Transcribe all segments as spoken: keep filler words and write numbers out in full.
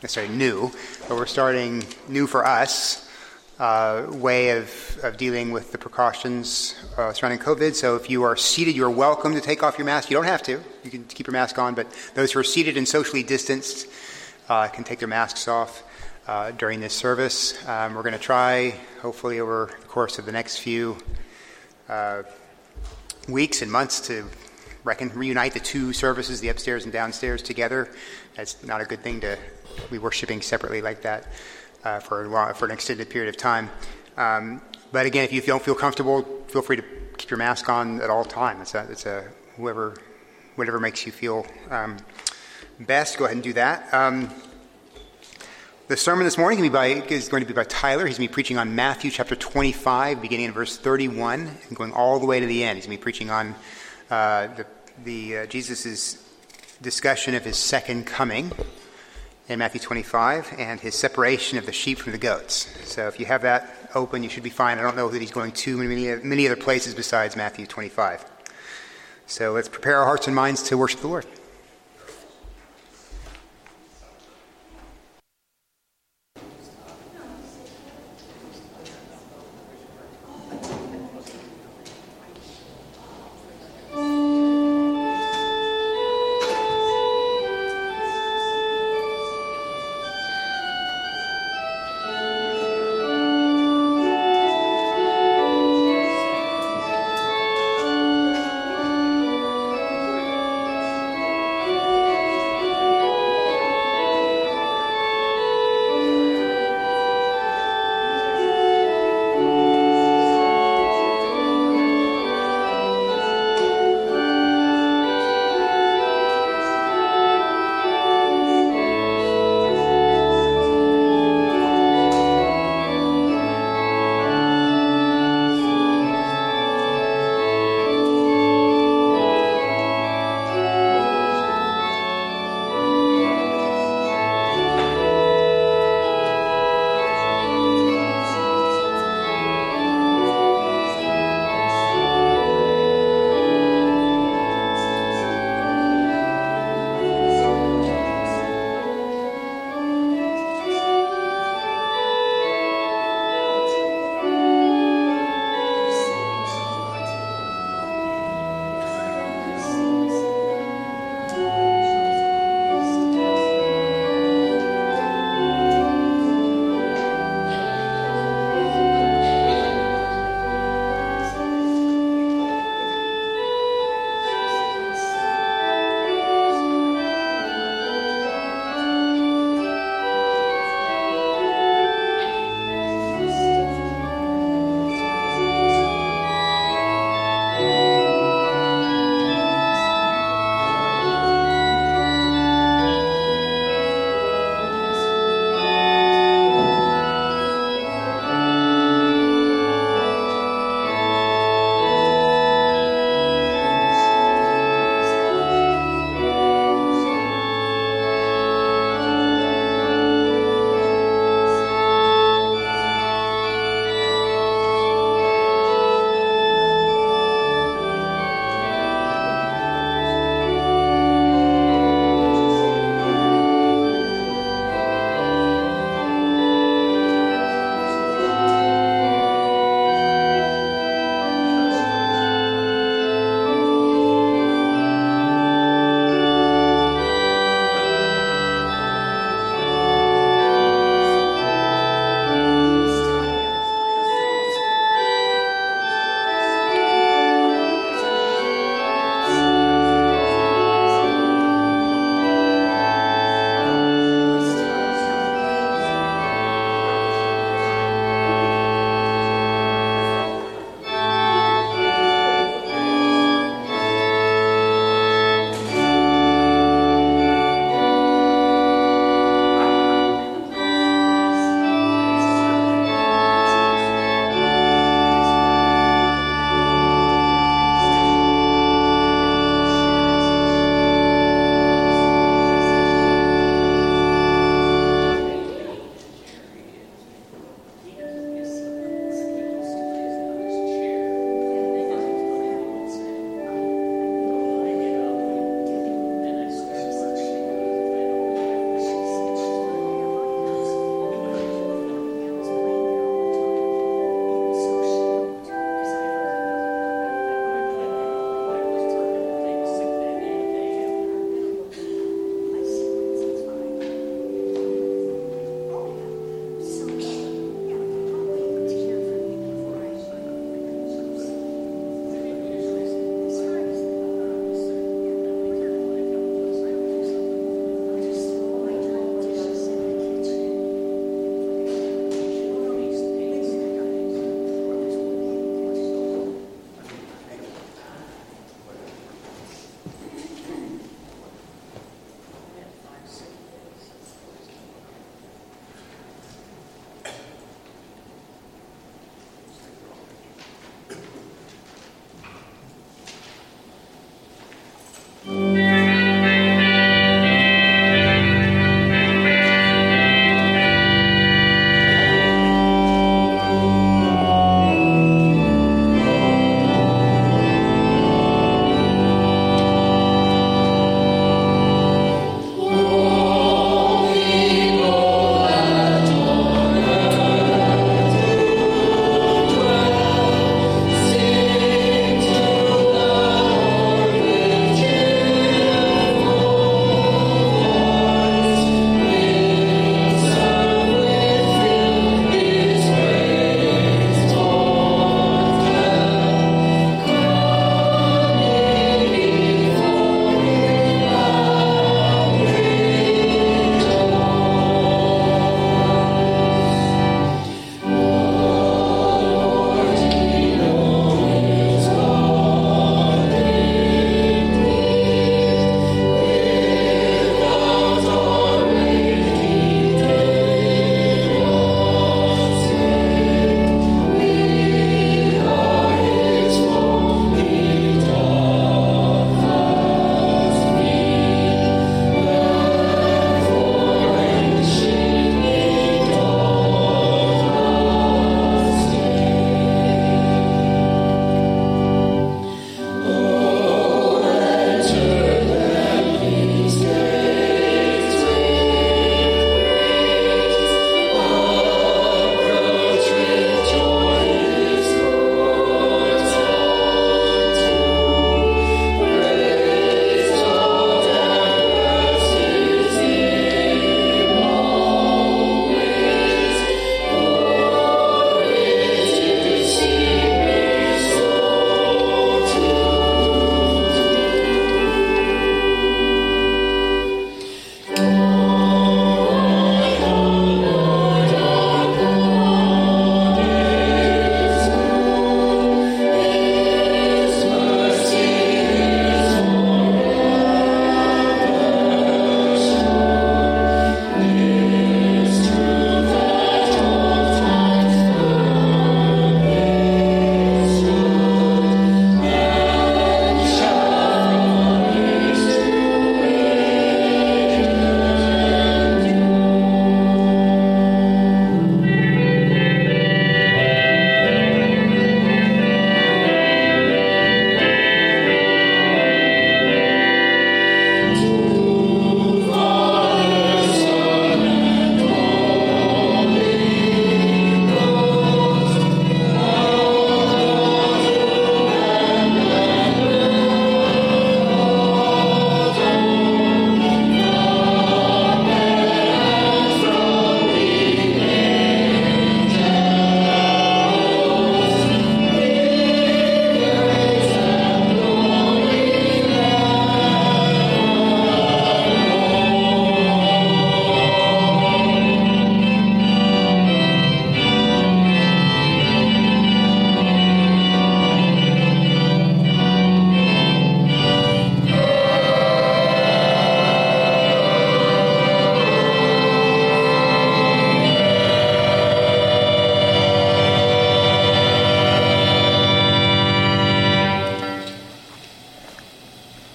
necessarily new, but we're starting new for us, uh, way of, of dealing with the precautions uh, surrounding COVID. So if you are seated, you're welcome to take off your mask. You don't have to. You can keep your mask on, but those who are seated and socially distanced uh, can take their masks off uh, during this service. Um, we're going to try, hopefully over the course of the next few uh, weeks and months, to reckon, reunite the two services, the upstairs and downstairs, together. That's not a good thing to be worshiping separately like that uh, for a while, for an extended period of time. Um, but again, if you don't feel comfortable, feel free to keep your mask on at all times. It's a, it's a whoever, whatever makes you feel um, best. Go ahead and do that. Um, the sermon this morning can be by, is going to be by Tyler. He's going to be preaching on Matthew chapter twenty-five, beginning in verse thirty-one, and going all the way to the end. He's going to be preaching on Uh, the, the uh, Jesus' discussion of his second coming in Matthew twenty-five and his separation of the sheep from the goats. So if you have that open, you should be fine. I don't know that he's going to many, many other places besides Matthew twenty-five. So let's prepare our hearts and minds to worship the Lord.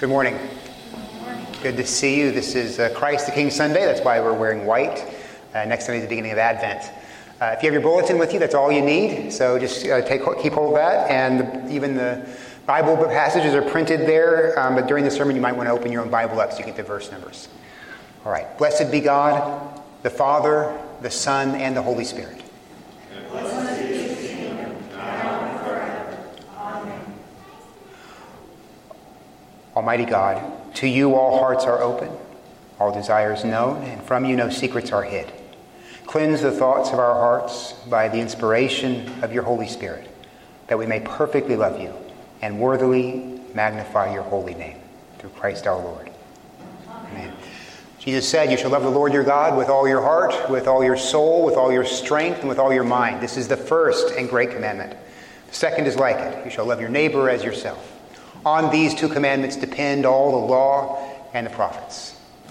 Good morning. Good to see you. This is uh, Christ the King Sunday. That's why we're wearing white. Uh, next Sunday is the beginning of Advent. Uh, if you have your bulletin with you, that's all you need. So just uh, take keep hold of that. And the, even the Bible passages are printed there. Um, but during the sermon, you might want to open your own Bible up so you get the verse numbers. All right. Blessed be God, the Father, the Son, and the Holy Spirit. And blessed is his kingdom, now and forever. Amen. Almighty God, to you all hearts are open, all desires known, and from you no secrets are hid. Cleanse the thoughts of our hearts by the inspiration of your Holy Spirit, that we may perfectly love you and worthily magnify your holy name. Through Christ our Lord. Amen. Jesus said, you shall love the Lord your God with all your heart, with all your soul, with all your strength, and with all your mind. This is the first and great commandment. The second is like it. You shall love your neighbor as yourself. On these two commandments depend all the law and the prophets.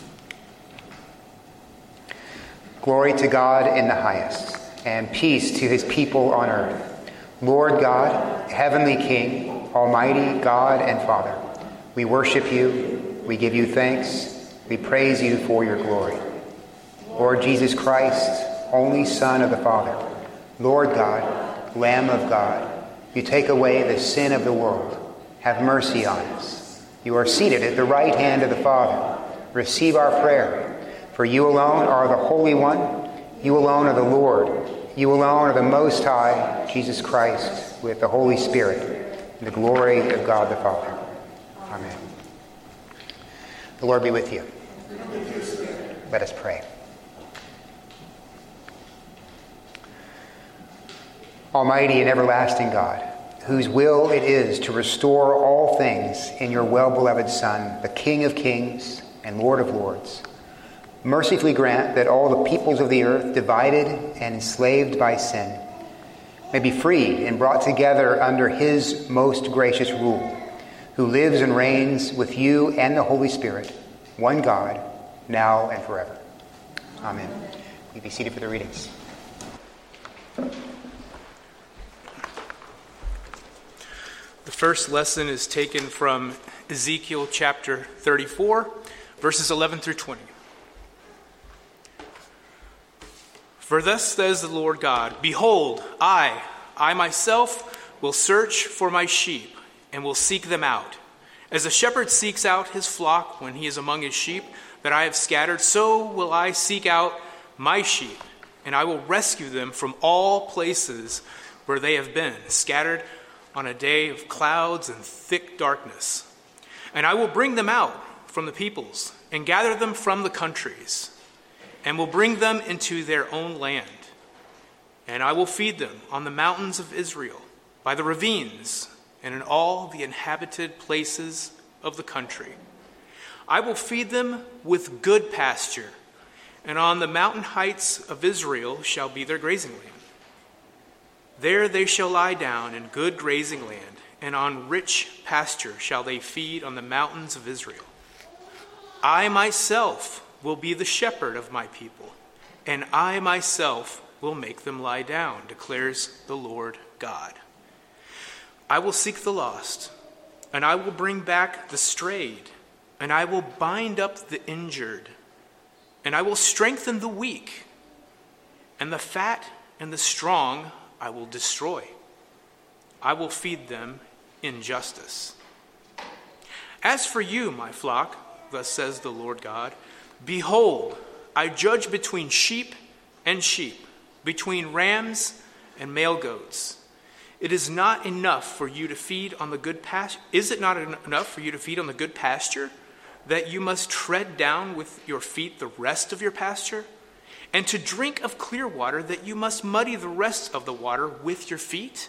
Glory to God in the highest, and peace to his people on earth. Lord God, heavenly King, almighty God and Father, we worship you, we give you thanks, we praise you for your glory. Lord Jesus Christ, only Son of the Father, Lord God, Lamb of God, you take away the sin of the world. Have mercy on us. You are seated at the right hand of the Father. Receive our prayer. For you alone are the Holy One. You alone are the Lord. You alone are the Most High, Jesus Christ, with the Holy Spirit, in the glory of God the Father. Amen. The Lord be with you. Let us pray. Almighty and everlasting God, whose will it is to restore all things in your well-beloved Son, the King of kings and Lord of lords, mercifully grant that all the peoples of the earth, divided and enslaved by sin, may be freed and brought together under his most gracious rule, who lives and reigns with you and the Holy Spirit, one God, now and forever. Amen. You be seated for the readings. The first lesson is taken from Ezekiel chapter thirty-four, verses eleven through twenty. For thus says the Lord God, behold, I, I myself will search for my sheep and will seek them out. As a shepherd seeks out his flock when he is among his sheep that I have scattered, so will I seek out my sheep, and I will rescue them from all places where they have been, scattered on a day of clouds and thick darkness. And I will bring them out from the peoples and gather them from the countries and will bring them into their own land. And I will feed them on the mountains of Israel, by the ravines, and in all the inhabited places of the country. I will feed them with good pasture, and on the mountain heights of Israel shall be their grazing land. There they shall lie down in good grazing land, and on rich pasture shall they feed on the mountains of Israel. I myself will be the shepherd of my people, and I myself will make them lie down, declares the Lord God. I will seek the lost, and I will bring back the strayed, and I will bind up the injured, and I will strengthen the weak, and the fat and the strong I will destroy. I will feed them in justice. As for you, my flock, thus says the Lord God, behold, I judge between sheep and sheep, between rams and male goats. It is not enough for you to feed on the good pasture. Is it not enough for you to feed on the good pasture, that you must tread down with your feet the rest of your pasture? And to drink of clear water, that you must muddy the rest of the water with your feet?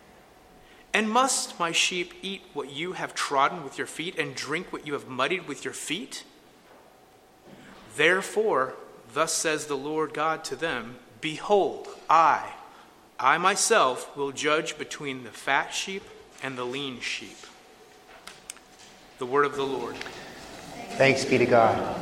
And must my sheep eat what you have trodden with your feet, and drink what you have muddied with your feet? Therefore, thus says the Lord God to them, behold, I, I myself will judge between the fat sheep and the lean sheep. The word of the Lord. Thanks be to God.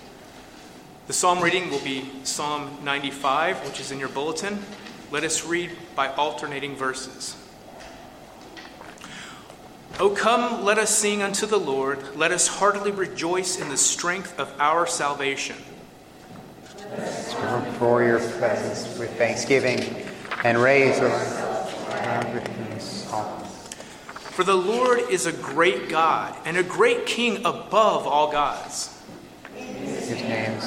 The psalm reading will be Psalm ninety-five, which is in your bulletin. Let us read by alternating verses. O come, let us sing unto the Lord. Let us heartily rejoice in the strength of our salvation. Before your presence with thanksgiving and raise a song. For the Lord is a great God and a great King above all gods. His name's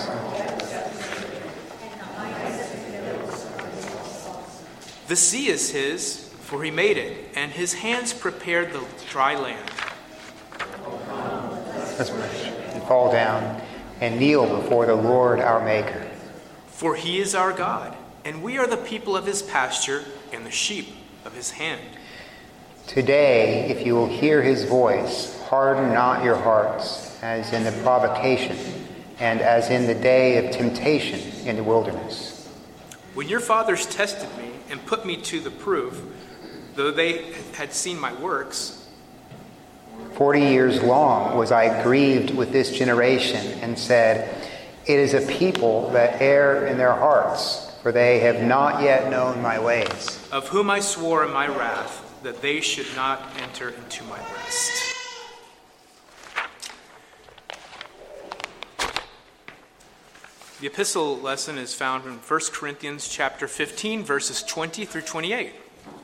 The sea is his, for he made it, and his hands prepared the dry land. Let's fall down and kneel before the Lord our Maker. For he is our God, and we are the people of his pasture and the sheep of his hand. Today, if you will hear his voice, harden not your hearts, as in the provocation and as in the day of temptation in the wilderness. When your fathers tested me and put me to the proof, though they had seen my works, Forty years long was I grieved with this generation and said, it is a people that err in their hearts, for they have not yet known my ways. of whom I swore in my wrath that they should not enter into my rest. The epistle lesson is found in First Corinthians chapter fifteen, verses twenty through twenty-eight.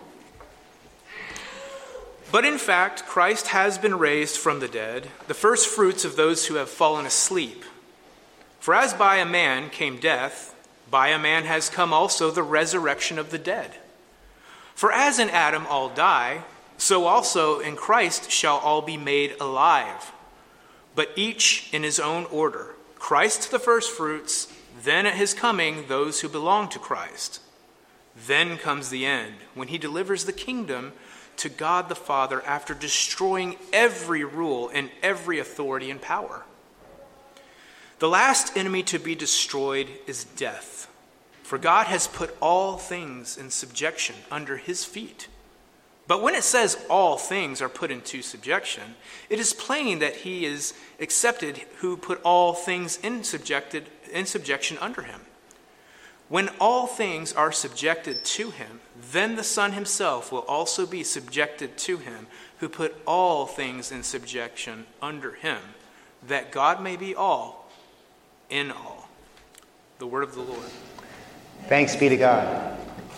But in fact, Christ has been raised from the dead, the first fruits of those who have fallen asleep. For as by a man came death, by a man has come also the resurrection of the dead. For as in Adam all die, so also in Christ shall all be made alive, but each in his own order. Christ the firstfruits, then at his coming those who belong to Christ. Then comes the end, when he delivers the kingdom to God the Father after destroying every rule and every authority and power. The last enemy to be destroyed is death, for God has put all things in subjection under his feet. But when it says all things are put into subjection, it is plain that he is accepted who put all things in subjected in subjection under him. When all things are subjected to him, then the Son himself will also be subjected to him who put all things in subjection under him, that God may be all in all. The word of the Lord. Thanks be to God.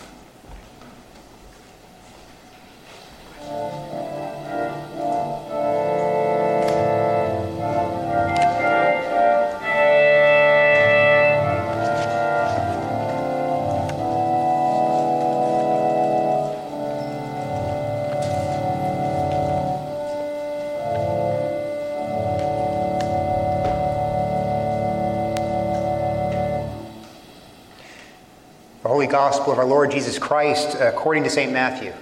The Holy Gospel of our Lord Jesus Christ according to Saint Matthew.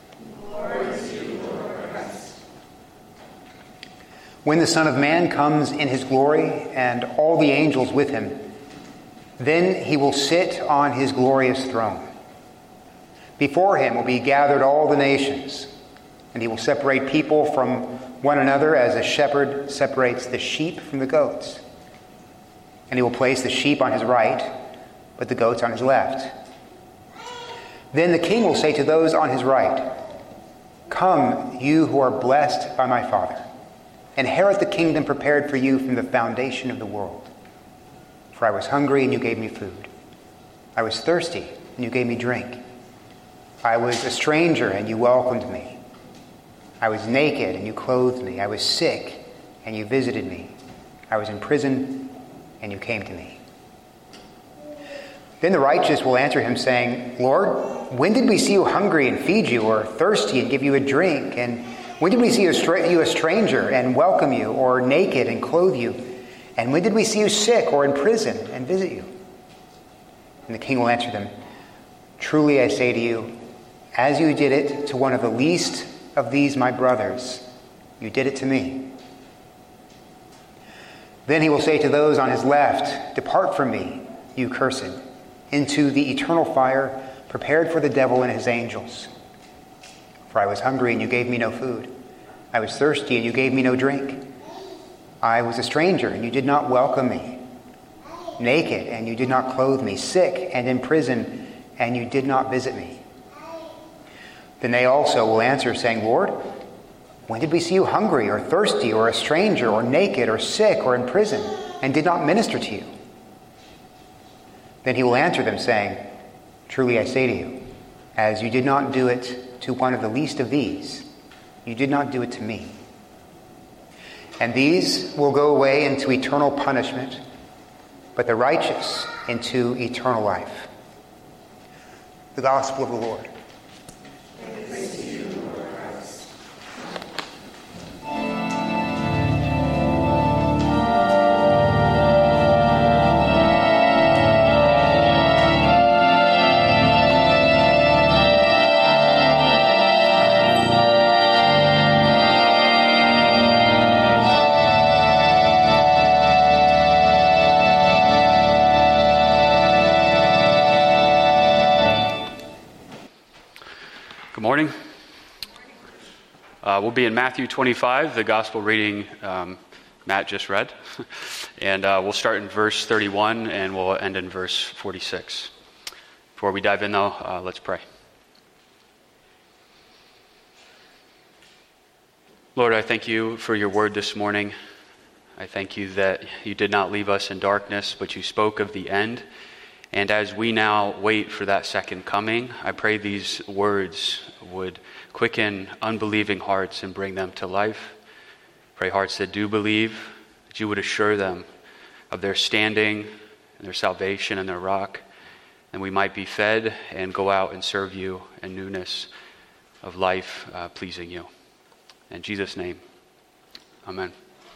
When the Son of Man comes in his glory and all the angels with him, then he will sit on his glorious throne. Before him will be gathered all the nations, and he will separate people from one another as a shepherd separates the sheep from the goats. And he will place the sheep on his right, but the goats on his left. Then the king will say to those on his right, "Come, you who are blessed by my Father, inherit the kingdom prepared for you from the foundation of the world. For I was hungry, and you gave me food. I was thirsty, and you gave me drink. I was a stranger, and you welcomed me. I was naked, and you clothed me. I was sick, and you visited me. I was in prison, and you came to me." Then the righteous will answer him, saying, "Lord, when did we see you hungry and feed you, or thirsty and give you a drink? And when did we see you a stranger and welcome you, or naked and clothe you? And when did we see you sick or in prison and visit you?" And the king will answer them, "Truly I say to you, as you did it to one of the least of these my brothers, you did it to me." Then he will say to those on his left, "Depart from me, you cursed, into the eternal fire prepared for the devil and his angels. For I was hungry, and you gave me no food. I was thirsty, and you gave me no drink. I was a stranger, and you did not welcome me. Naked, and you did not clothe me. Sick and in prison, and you did not visit me." Then they also will answer, saying, "Lord, When did we see you hungry or thirsty or a stranger or naked or sick or in prison and did not minister to you?' Then he will answer them, saying, 'Truly I say to you, as you did not do it to one of the least of these, you did not do it to me.' And these will go away into eternal punishment, but the righteous into eternal life." The Gospel of the Lord. Praise to you, Lord Christ. Morning. Uh, we'll be in Matthew twenty-five, the gospel reading um, Matt just read. and uh, we'll start in verse thirty-one and we'll end in verse forty-six. Before we dive in, though, uh, let's pray. Lord, I thank you for your word this morning. I thank you that you did not leave us in darkness, but you spoke of the end. And as we now wait for that second coming, I pray these words would quicken unbelieving hearts and bring them to life. Pray hearts that do believe, that you would assure them of their standing and their salvation and their rock, and we might be fed and go out and serve you in newness of life, uh, pleasing you. In Jesus' name, amen.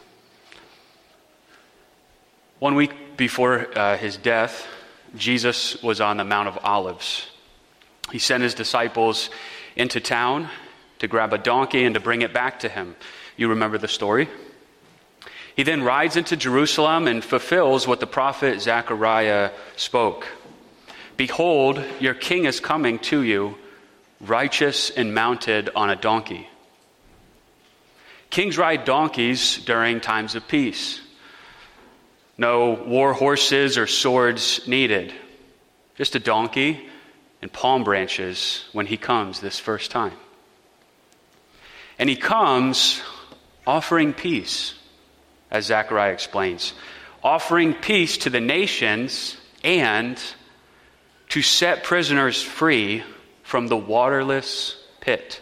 One week before uh, his death, Jesus was on the Mount of Olives. He sent his disciples into town to grab a donkey and to bring it back to him. You remember the story. He then rides into Jerusalem and fulfills what the prophet Zechariah spoke. "Behold, your king is coming to you, righteous and mounted on a donkey." Kings ride donkeys during times of peace. No war horses or swords needed. Just a donkey and palm branches when he comes this first time. And he comes offering peace, as Zechariah explains. Offering peace to the nations and to set prisoners free from the waterless pit.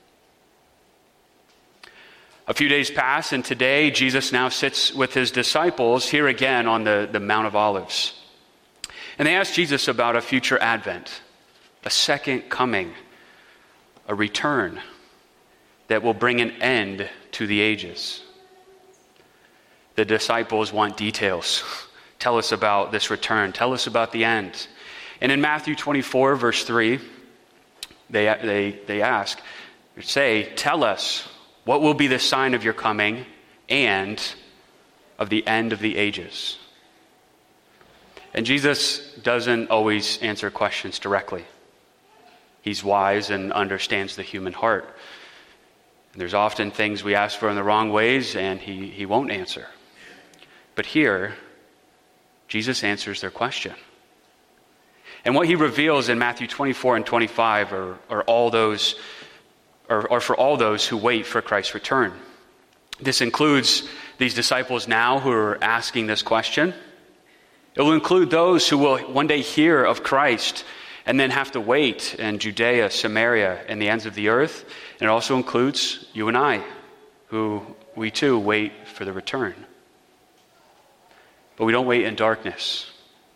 A few days pass, and today Jesus now sits with his disciples here again on the, the Mount of Olives. And they ask Jesus about a future advent, a second coming, a return that will bring an end to the ages. The disciples want details. Tell us about this return. Tell us about the end. And in Matthew twenty-four, verse three, they, they, they ask, say, "Tell us, what will be the sign of your coming and of the end of the ages?" And Jesus doesn't always answer questions directly. He's wise and understands the human heart. And there's often things we ask for in the wrong ways, and he, he won't answer. But here, Jesus answers their question. And what he reveals in Matthew twenty-four and twenty-five are, are all those Or, or for all those who wait for Christ's return. This includes these disciples now who are asking this question. It will include those who will one day hear of Christ and then have to wait in Judea, Samaria, and the ends of the earth. And it also includes you and I, who we too wait for the return. But we don't wait in darkness.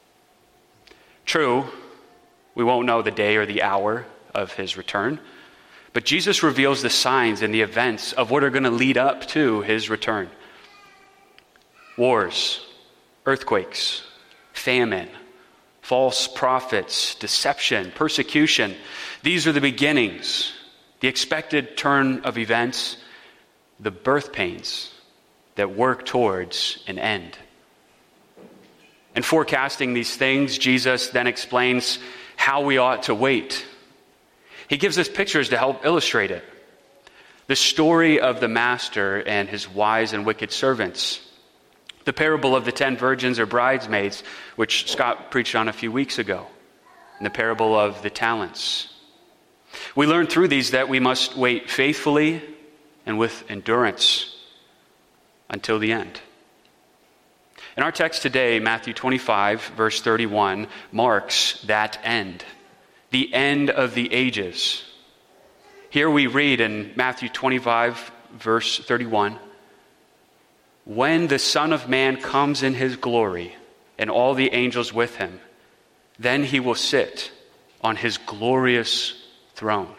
True, we won't know the day or the hour of his return. But Jesus reveals the signs and the events of what are going to lead up to his return. Wars, earthquakes, famine, false prophets, deception, persecution. These are the beginnings, the expected turn of events, the birth pains that work towards an end. In forecasting these things, Jesus then explains how we ought to wait. He gives us pictures to help illustrate it. The story of the master and his wise and wicked servants. The parable of the ten virgins or bridesmaids, which Scott preached on a few weeks ago. And the parable of the talents. We learn through these that we must wait faithfully and with endurance until the end. In our text today, Matthew twenty-five, verse thirty-one, marks that end, the end of the ages. Here we read in Matthew twenty-five, verse thirty-one, when the Son of Man comes in his glory and all the angels with him, then he will sit on his glorious throne.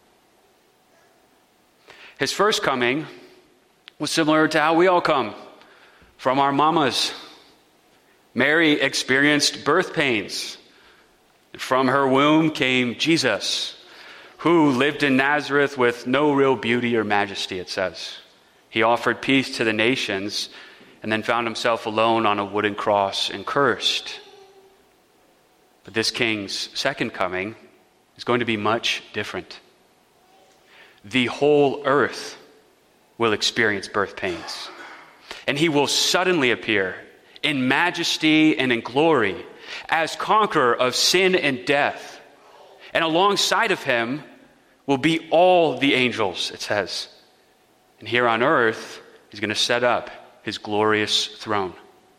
His first coming was similar to how we all come, from our mamas. Mary experienced birth pains. From her womb came Jesus, who lived in Nazareth with no real beauty or majesty, it says. He offered peace to the nations and then found himself alone on a wooden cross and cursed. But this king's second coming is going to be much different. The whole earth will experience birth pains, and he will suddenly appear in majesty and in glory as conqueror of sin and death. And alongside of him will be all the angels, it says. And here on earth, he's going to set up his glorious throne.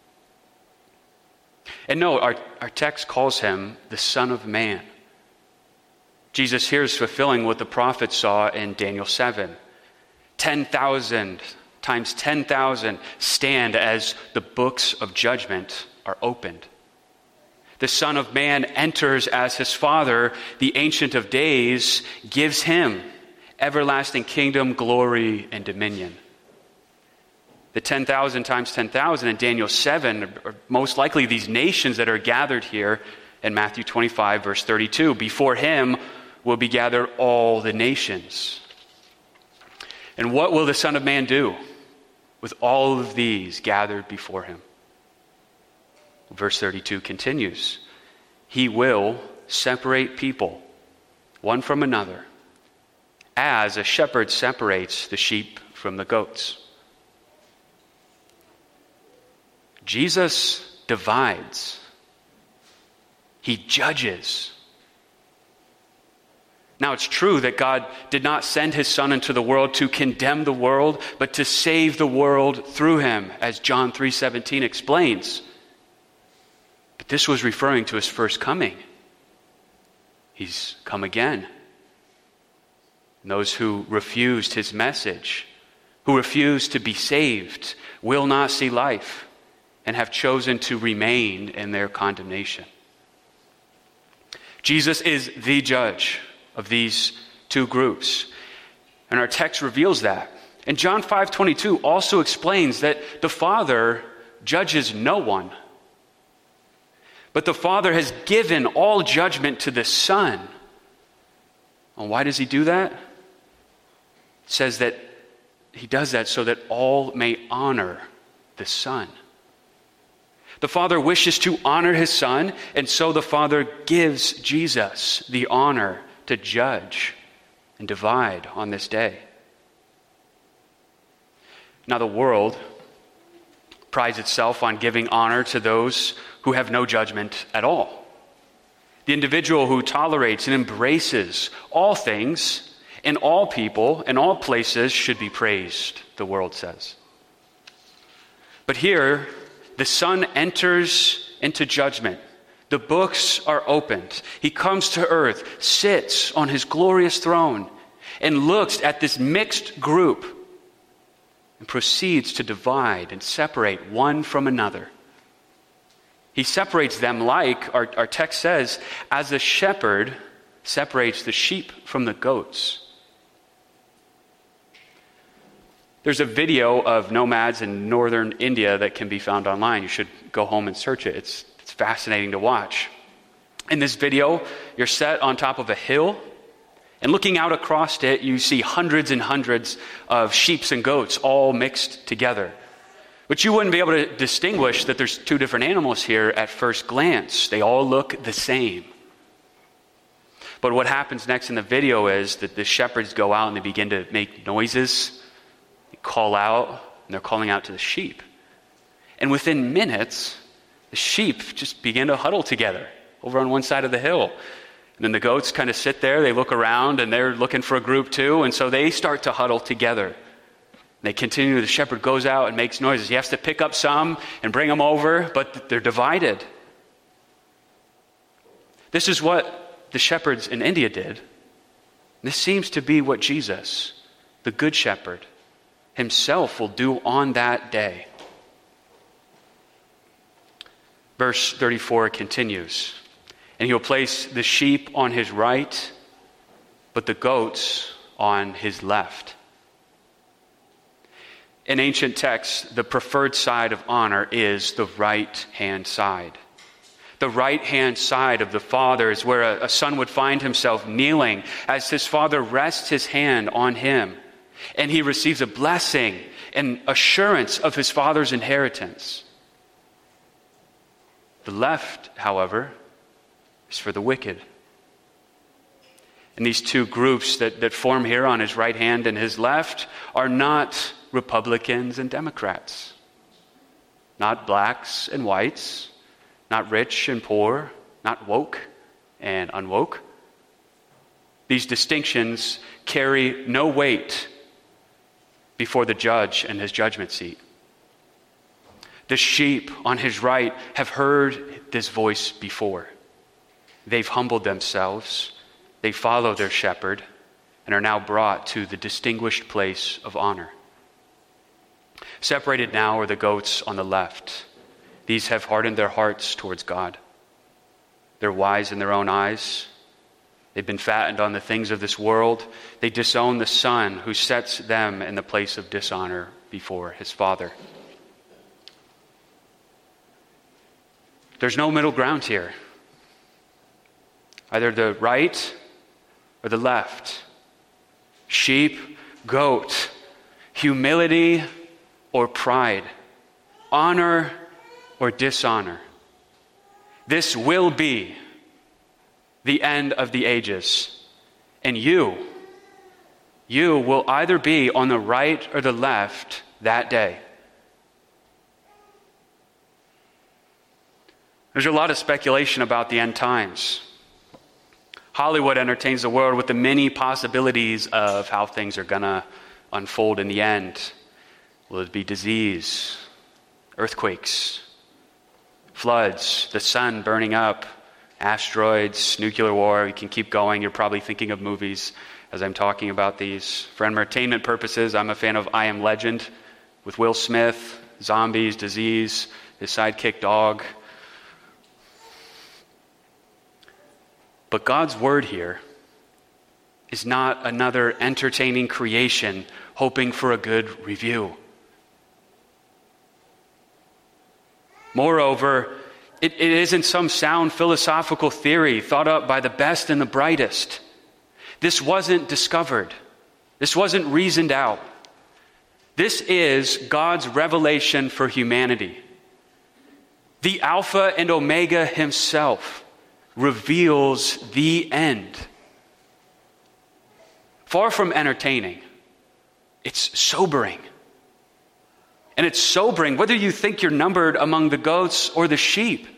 And no, our, our text calls him the Son of Man. Jesus here is fulfilling what the prophets saw in Daniel seven. ten thousand times ten thousand stand as the books of judgment are opened. The Son of Man enters as his Father. The Ancient of Days gives him everlasting kingdom, glory, and dominion. The ten thousand times ten thousand in Daniel seven are most likely these nations that are gathered here in Matthew twenty-five, verse thirty-two. Before him will be gathered all the nations. And what will the Son of Man do with all of these gathered before him? Verse thirty-two continues. He will separate people, one from another, as a shepherd separates the sheep from the goats. Jesus divides. He judges. Now, it's true that God did not send his Son into the world to condemn the world, but to save the world through him, as John three seventeen explains. But this was referring to his first coming. He's come again. And those who refused his message, who refused to be saved, will not see life and have chosen to remain in their condemnation. Jesus is the judge of these two groups. And our text reveals that. And John five twenty-two also explains that the Father judges no one. But the Father has given all judgment to the Son. And why does he do that? It says that he does that so that all may honor the Son. The Father wishes to honor his Son, and so the Father gives Jesus the honor to judge and divide on this day. Now, the world prides itself on giving honor to those who have no judgment at all. The individual who tolerates and embraces all things and all people and all places should be praised, the world says. But here, the Son enters into judgment. The books are opened. He comes to earth, sits on his glorious throne, and looks at this mixed group and proceeds to divide and separate one from another. He separates them like, our, our text says, as a shepherd separates the sheep from the goats. There's a video of nomads in northern India that can be found online. You should go home and search it. It's It's fascinating to watch. In this video, you're set on top of a hill, and looking out across it, you see hundreds and hundreds of sheep and goats all mixed together. But you wouldn't be able to distinguish that there's two different animals here at first glance. They all look the same. But what happens next in the video is that the shepherds go out and they begin to make noises, they call out, and they're calling out to the sheep. And within minutes, the sheep just begin to huddle together over on one side of the hill. And then the goats kind of sit there, they look around, and they're looking for a group too, and so they start to huddle together. They continue, the shepherd goes out and makes noises. He has to pick up some and bring them over, but they're divided. This is what the shepherds in India did. This seems to be what Jesus, the Good Shepherd, himself will do on that day. Verse thirty-four continues, and he'll place the sheep on his right, but the goats on his left. In ancient texts, the preferred side of honor is the right-hand side. The right-hand side of the father is where a, a son would find himself kneeling as his father rests his hand on him, and he receives a blessing and assurance of his father's inheritance. The left, however, is for the wicked. And these two groups that, that form here on his right hand and his left are not Republicans and Democrats, not blacks and whites, not rich and poor, not woke and unwoke. These distinctions carry no weight before the judge and his judgment seat. The sheep on his right have heard this voice before. They've humbled themselves, they follow their shepherd, and are now brought to the distinguished place of honor. Separated now are the goats on the left. These have hardened their hearts towards God. They're wise in their own eyes. They've been fattened on the things of this world. They disown the Son who sets them in the place of dishonor before his Father. There's no middle ground here. Either the right or the left. Sheep, goat, humility or pride, honor or dishonor. This will be the end of the ages. And you, you will either be on the right or the left that day. There's a lot of speculation about the end times. Hollywood entertains the world with the many possibilities of how things are going to unfold in the end. Will it be disease, earthquakes, floods, the sun burning up, asteroids, nuclear war? You can keep going. You're probably thinking of movies as I'm talking about these. For entertainment purposes, I'm a fan of I Am Legend with Will Smith, zombies, disease, his sidekick dog. But God's word here is not another entertaining creation hoping for a good review. Moreover, it, it isn't some sound philosophical theory thought up by the best and the brightest. This wasn't discovered. This wasn't reasoned out. This is God's revelation for humanity. The Alpha and Omega himself reveals the end. Far from entertaining, it's sobering. And it's sobering whether you think you're numbered among the goats or the sheep.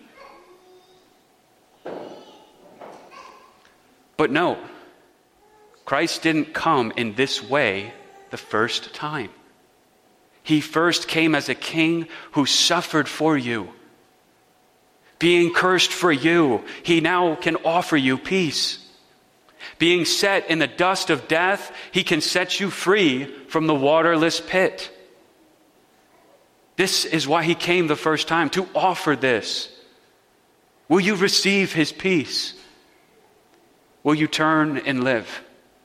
But no, Christ didn't come in this way the first time. He first came as a king who suffered for you. Being cursed for you, he now can offer you peace. Being set in the dust of death, he can set you free from the waterless pit. This is why he came the first time, to offer this. Will you receive his peace? Will you turn and live?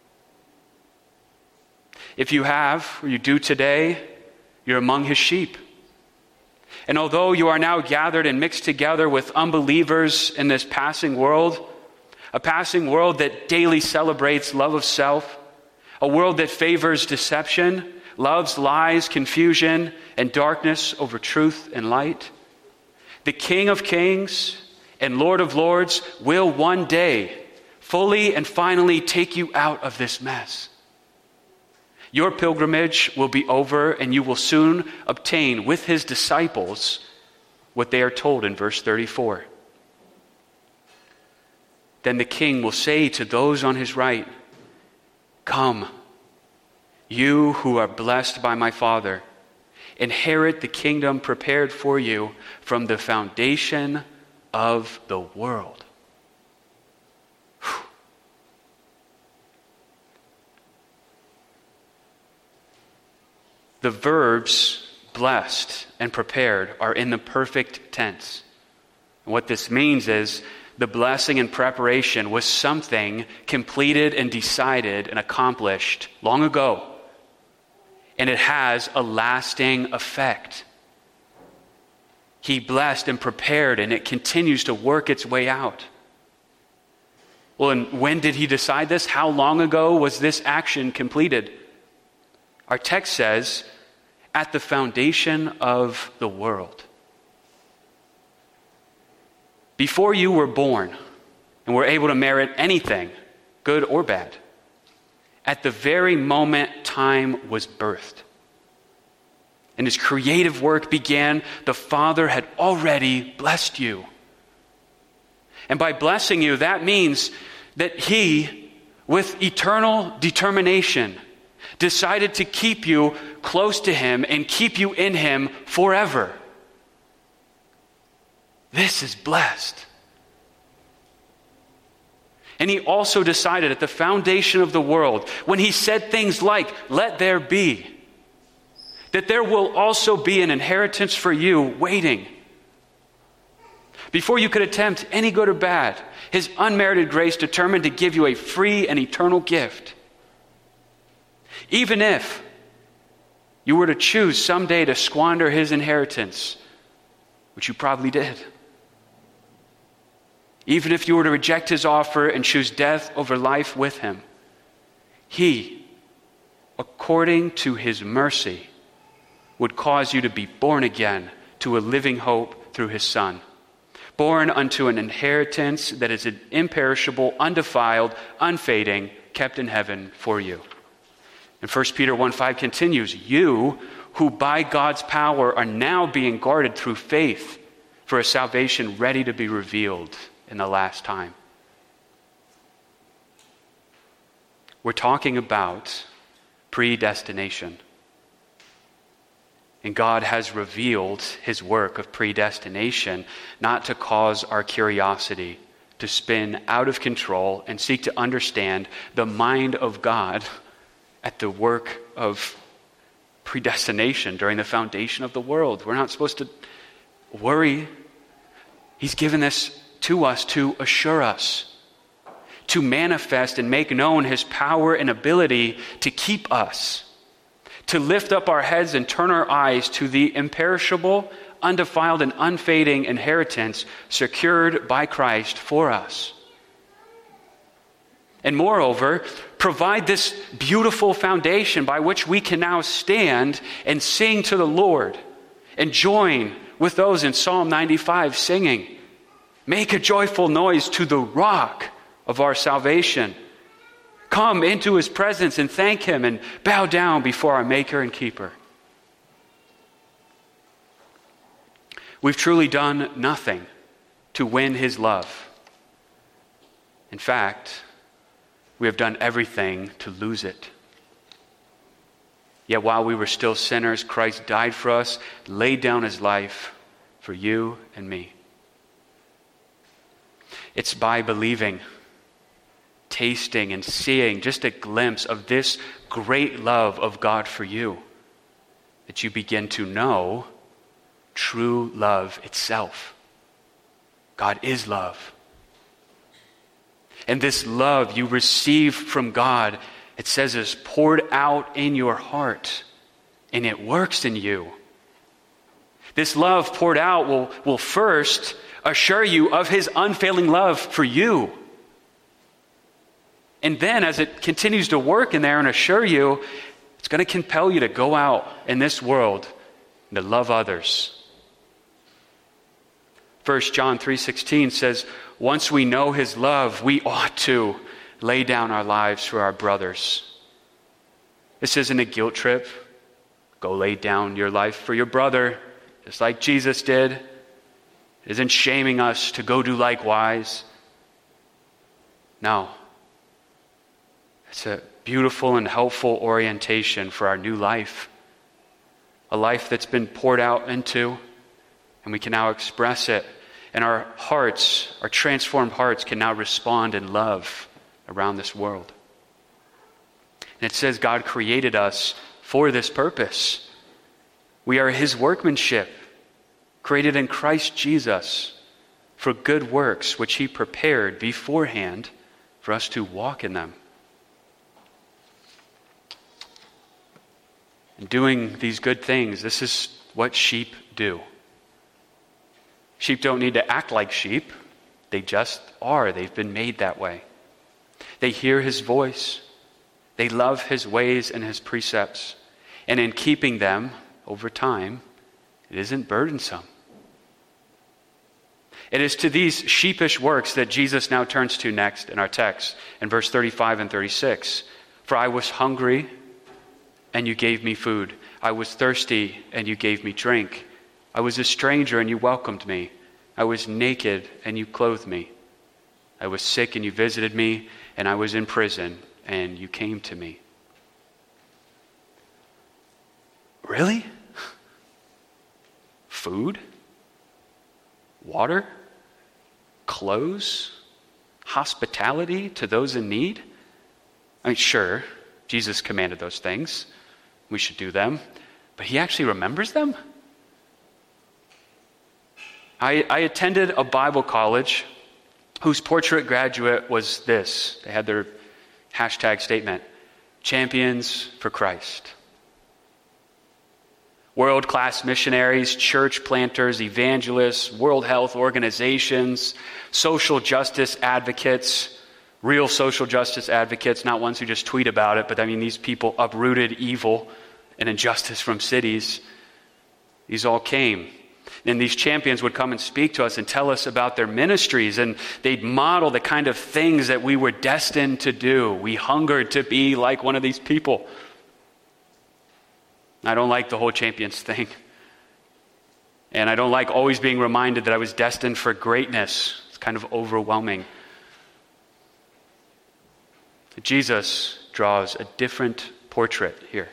If you have, or you do today, you're among his sheep. And although you are now gathered and mixed together with unbelievers in this passing world, a passing world that daily celebrates love of self, a world that favors deception, loves lies, confusion, and darkness over truth and light, the King of Kings and Lord of Lords will one day fully and finally take you out of this mess. Your pilgrimage will be over, and you will soon obtain with his disciples what they are told in verse thirty-four. Then the king will say to those on his right, "Come, You who are blessed by my Father, inherit the kingdom prepared for you from the foundation of the world. Whew. The verbs blessed and prepared are in the perfect tense. And what this means is the blessing and preparation was something completed and decided and accomplished long ago. And it has a lasting effect. He blessed and prepared, and it continues to work its way out. Well, and when did he decide this? How long ago was this action completed? Our text says, at the foundation of the world. Before you were born and were able to merit anything, good or bad, at the very moment time was birthed and his creative work began, the Father had already blessed you. And by blessing you, that means that he, with eternal determination, decided to keep you close to him and keep you in him forever. This is blessed. And he also decided at the foundation of the world, when he said things like, "Let there be," that there will also be an inheritance for you waiting. Before you could attempt any good or bad, his unmerited grace determined to give you a free and eternal gift. Even if you were to choose someday to squander his inheritance, which you probably did. Even if you were to reject his offer and choose death over life with him, he, according to his mercy, would cause you to be born again to a living hope through his Son, born unto an inheritance that is imperishable, undefiled, unfading, kept in heaven for you. And First Peter one five continues, you who by God's power are now being guarded through faith for a salvation ready to be revealed in the last time. We're talking about predestination. And God has revealed his work of predestination not to cause our curiosity to spin out of control and seek to understand the mind of God at the work of predestination during the foundation of the world. We're not supposed to worry. He's given this to us to assure us, to manifest and make known his power and ability to keep us, to lift up our heads and turn our eyes to the imperishable, undefiled, and unfading inheritance secured by Christ for us. And moreover, provide this beautiful foundation by which we can now stand and sing to the Lord and join with those in Psalm ninety-five singing, "Make a joyful noise to the rock of our salvation. Come into his presence and thank him and bow down before our maker and keeper." We've truly done nothing to win his love. In fact, we have done everything to lose it. Yet while we were still sinners, Christ died for us, laid down his life for you and me. It's by believing, tasting, and seeing just a glimpse of this great love of God for you that you begin to know true love itself. God is love. And this love you receive from God, it says, is poured out in your heart, and it works in you. This love poured out will, will first assure you of his unfailing love for you. And then as it continues to work in there and assure you, it's going to compel you to go out in this world and to love others. First John three sixteen says, once we know his love, we ought to lay down our lives for our brothers. This isn't a guilt trip. Go lay down your life for your brother, just like Jesus did. It isn't shaming us to go do likewise. No. It's a beautiful and helpful orientation for our new life. A life that's been poured out into, and we can now express it. And our hearts, our transformed hearts, can now respond in love around this world. And it says God created us for this purpose. We are his workmanship, created in Christ Jesus for good works, which he prepared beforehand for us to walk in them. And doing these good things, this is what sheep do. Sheep don't need to act like sheep. They just are. They've been made that way. They hear his voice. They love his ways and his precepts. And in keeping them over time, it isn't burdensome. It is to these sheepish works that Jesus now turns to next in our text, in verse thirty-five and thirty-six. For I was hungry, and you gave me food. I was thirsty, and you gave me drink. I was a stranger, and you welcomed me. I was naked, and you clothed me. I was sick, and you visited me, and I was in prison, and you came to me. Really? Food? Water? Clothes? Hospitality to those in need? I mean, sure, Jesus commanded those things. We should do them. But he actually remembers them? I, I attended a Bible college whose portrait graduate was this. They had their hashtag statement, Champions for Christ. World-class missionaries, church planters, evangelists, World Health Organizations, social justice advocates, real social justice advocates, not ones who just tweet about it, but I mean these people uprooted evil and injustice from cities. These all came. And these champions would come and speak to us and tell us about their ministries, and they'd model the kind of things that we were destined to do. We hungered to be like one of these people. I don't like the whole champions thing. And I don't like always being reminded that I was destined for greatness. It's kind of overwhelming. Jesus draws a different portrait here.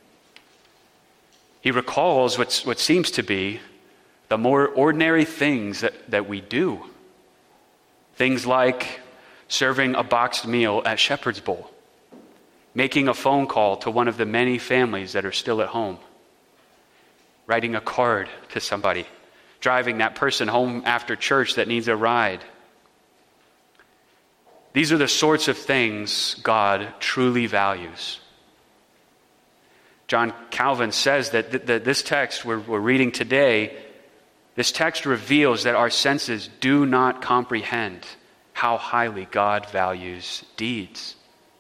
He recalls what's, what seems to be the more ordinary things that, that we do. Things like serving a boxed meal at Shepherd's Bowl, making a phone call to one of the many families that are still at home, writing a card to somebody, driving that person home after church that needs a ride. These are the sorts of things God truly values. John Calvin says that, th- that this text we're, we're reading today, this text reveals that our senses do not comprehend how highly God values deeds.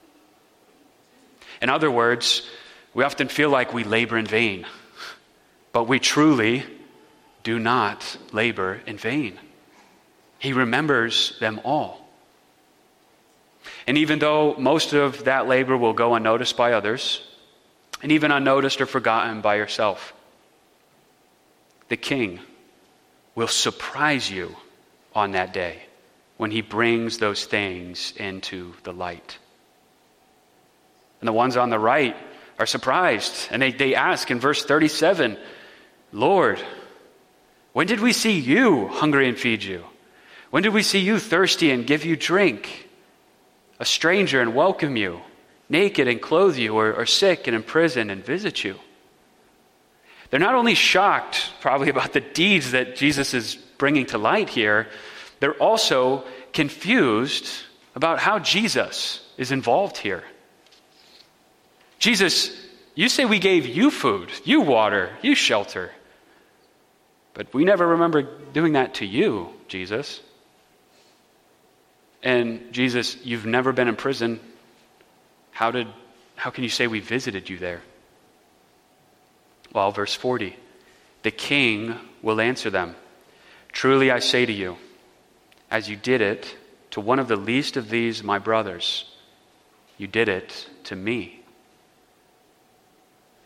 In other words, we often feel like we labor in vain, but we truly do not labor in vain. He remembers them all. And even though most of that labor will go unnoticed by others, and even unnoticed or forgotten by yourself, the King will surprise you on that day when he brings those things into the light. And the ones on the right are surprised, and they, they ask in verse thirty-seven, Lord, when did we see you hungry and feed you? When did we see you thirsty and give you drink? A stranger and welcome you, naked and clothe you, or, or sick and in prison and visit you? They're not only shocked probably about the deeds that Jesus is bringing to light here, they're also confused about how Jesus is involved here. Jesus, you say we gave you food, you water, you shelter. But we never remember doing that to you, Jesus. And Jesus, you've never been in prison. How did, how can you say we visited you there? Well, verse forty, the King will answer them. Truly I say to you, as you did it to one of the least of these my brothers, you did it to me.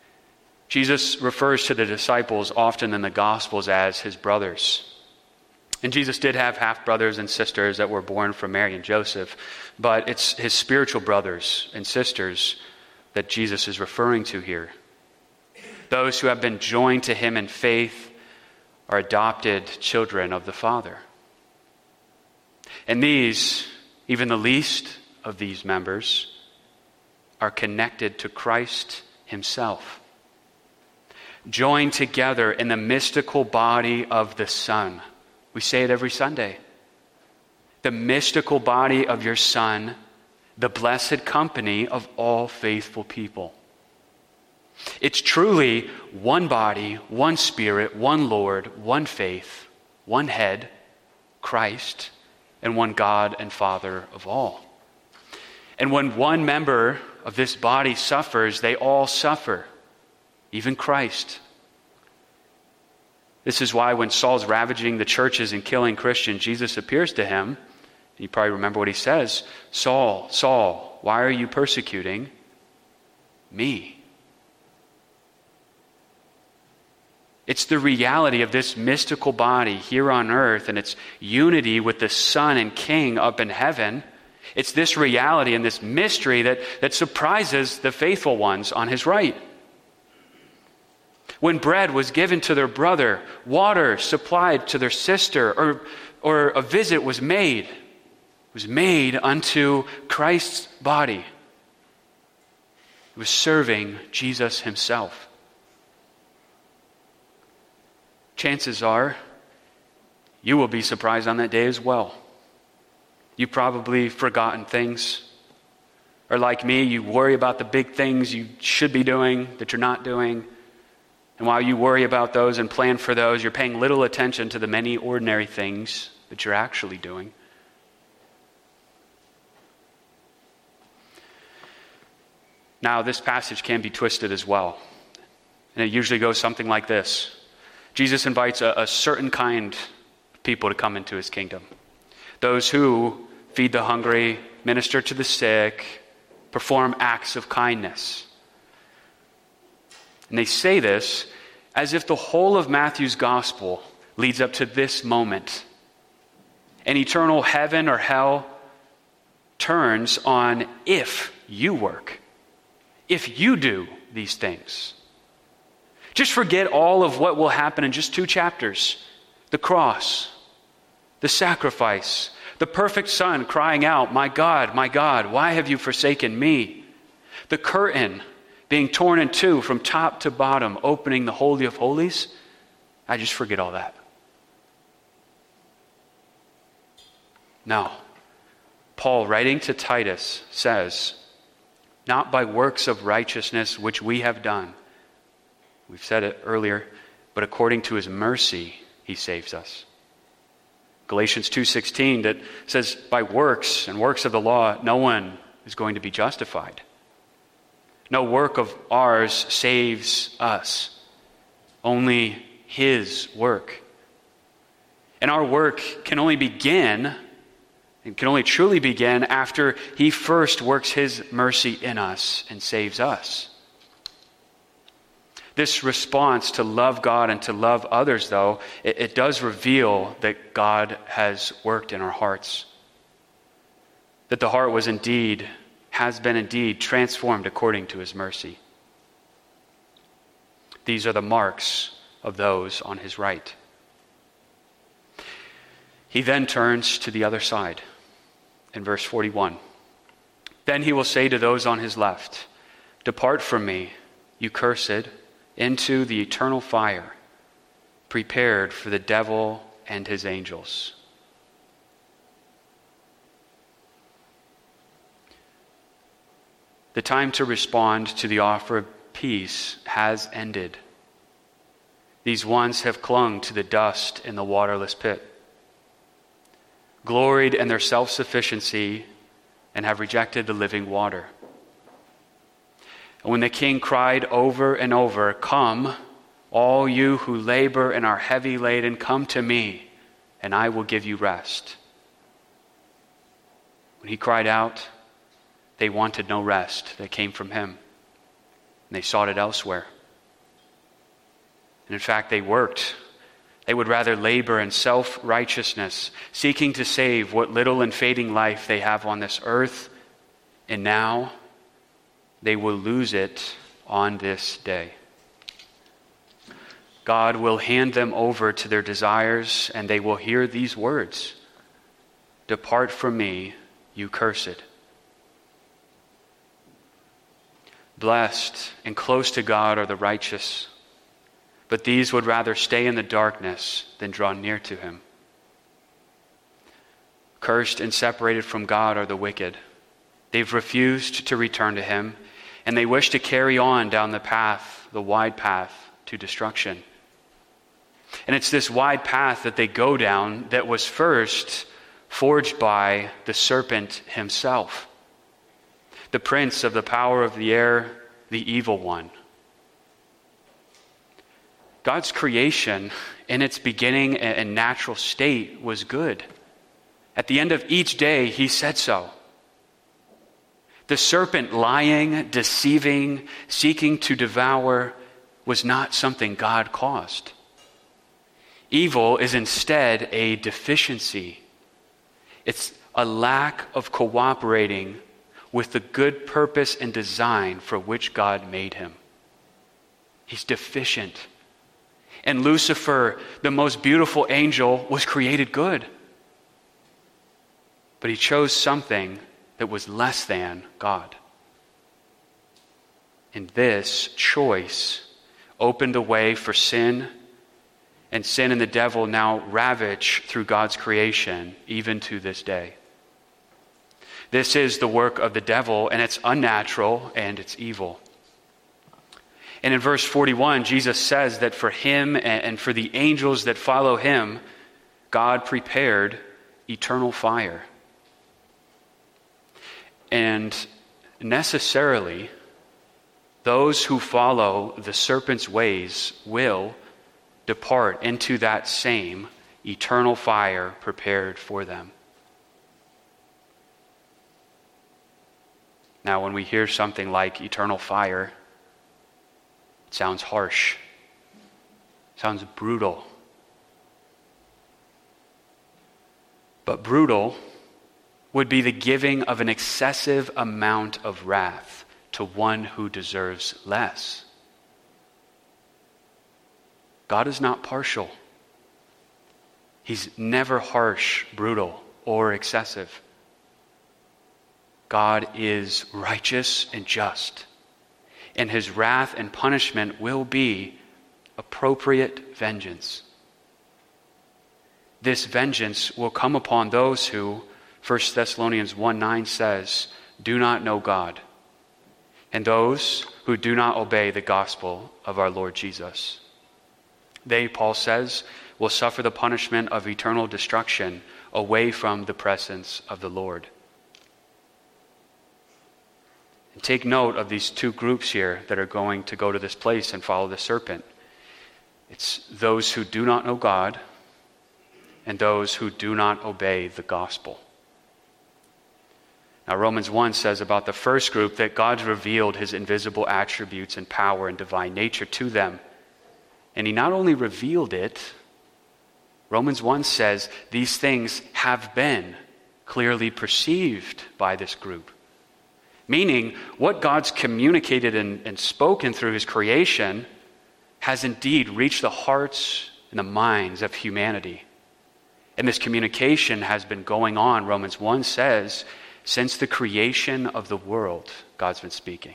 Jesus refers to the disciples often in the Gospels as his brothers. And Jesus did have half-brothers and sisters that were born from Mary and Joseph, but it's his spiritual brothers and sisters that Jesus is referring to here. Those who have been joined to him in faith are adopted children of the Father. And these, even the least of these members, are connected to Christ himself, joined together in the mystical body of the Son. We say it every Sunday. The mystical body of your Son, the blessed company of all faithful people. It's truly one body, one Spirit, one Lord, one faith, one head, Christ, and one God and Father of all. And when one member of this body suffers, they all suffer, even Christ. This is why when Saul's ravaging the churches and killing Christians, Jesus appears to him. You probably remember what he says. Saul, Saul, why are you persecuting me? It's the reality of this mystical body here on earth and its unity with the Son and King up in heaven. It's this reality and this mystery that, that surprises the faithful ones on his right. When bread was given to their brother, water supplied to their sister, or, or a visit was made, was made unto Christ's body. It was serving Jesus himself. Chances are you will be surprised on that day as well. You've probably forgotten things. Or like me, you worry about the big things you should be doing that you're not doing. And while you worry about those and plan for those, you're paying little attention to the many ordinary things that you're actually doing. Now, this passage can be twisted as well. And it usually goes something like this. Jesus invites a, a certain kind of people to come into his kingdom. Those who feed the hungry, minister to the sick, perform acts of kindness. And they say this as if the whole of Matthew's gospel leads up to this moment. An eternal heaven or hell turns on if you work, if you do these things. Just forget all of what will happen in just two chapters. The cross, the sacrifice, the perfect Son crying out, "My God, my God, why have you forsaken me?" The curtain being torn in two from top to bottom, opening the Holy of Holies. I just forget all that. No. Paul, writing to Titus, says, "Not by works of righteousness which we have done." We've said it earlier, but according to his mercy, he saves us. Galatians two sixteen that says, by works and works of the law, no one is going to be justified. No work of ours saves us. Only his work. And our work can only begin, and can only truly begin after he first works his mercy in us and saves us. This response to love God and to love others, though, it, it does reveal that God has worked in our hearts. That the heart was indeed, has been indeed transformed according to his mercy. These are the marks of those on his right. He then turns to the other side in verse forty-one. Then he will say to those on his left, "Depart from me, you cursed, into the eternal fire, prepared for the devil and his angels." The time to respond to the offer of peace has ended. These ones have clung to the dust in the waterless pit, gloried in their self-sufficiency, and have rejected the living water. And when the king cried over and over, "Come, all you who labor and are heavy laden, come to me, and I will give you rest." When he cried out, they wanted no rest that came from him, and they sought it elsewhere. And in fact, they worked. They would rather labor in self-righteousness, seeking to save what little and fading life they have on this earth, and now they will lose it on this day. God will hand them over to their desires, and they will hear these words, "Depart from me, you cursed." Blessed and close to God are the righteous, but these would rather stay in the darkness than draw near to him. Cursed and separated from God are the wicked. They've refused to return to him, and they wish to carry on down the path, the wide path to destruction. And it's this wide path that they go down that was first forged by the serpent himself, the prince of the power of the air, the evil one. God's creation in its beginning and natural state was good. At the end of each day, he said so. The serpent lying, deceiving, seeking to devour was not something God caused. Evil is instead a deficiency. It's a lack of cooperating with the good purpose and design for which God made him. He's deficient. And Lucifer, the most beautiful angel, was created good. But he chose something that was less than God. And this choice opened the way for sin, and sin and the devil now ravage through God's creation, even to this day. This is the work of the devil, and it's unnatural and it's evil. And in verse forty-one, Jesus says that for him and for the angels that follow him, God prepared eternal fire. And necessarily, those who follow the serpent's ways will depart into that same eternal fire prepared for them. Now, when we hear something like eternal fire, it sounds harsh, sounds brutal. But brutal would be the giving of an excessive amount of wrath to one who deserves less. God is not partial. He's never harsh, brutal, or excessive. God is righteous and just, and his wrath and punishment will be appropriate vengeance. This vengeance will come upon those who, First Thessalonians one nine says, do not know God, and those who do not obey the gospel of our Lord Jesus. They, Paul says, will suffer the punishment of eternal destruction away from the presence of the Lord. And take note of these two groups here that are going to go to this place and follow the serpent. It's those who do not know God and those who do not obey the gospel. Now, Romans one says about the first group that God's revealed his invisible attributes and power and divine nature to them. And he not only revealed it, Romans one says these things have been clearly perceived by this group. Meaning, what God's communicated and, and spoken through his creation has indeed reached the hearts and the minds of humanity. And this communication has been going on, Romans one says, since the creation of the world, God's been speaking.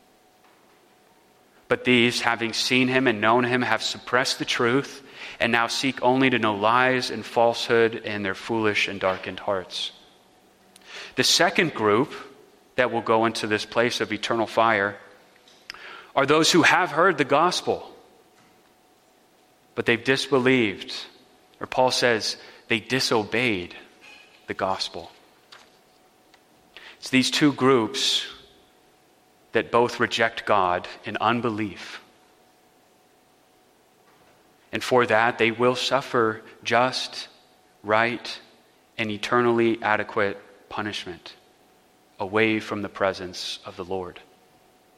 But these, having seen him and known him, have suppressed the truth and now seek only to know lies and falsehood in their foolish and darkened hearts. The second group that will go into this place of eternal fire are those who have heard the gospel, but they've disbelieved, or Paul says they disobeyed the gospel. It's these two groups that both reject God in unbelief. And for that, they will suffer just, right, and eternally adequate punishment away from the presence of the Lord.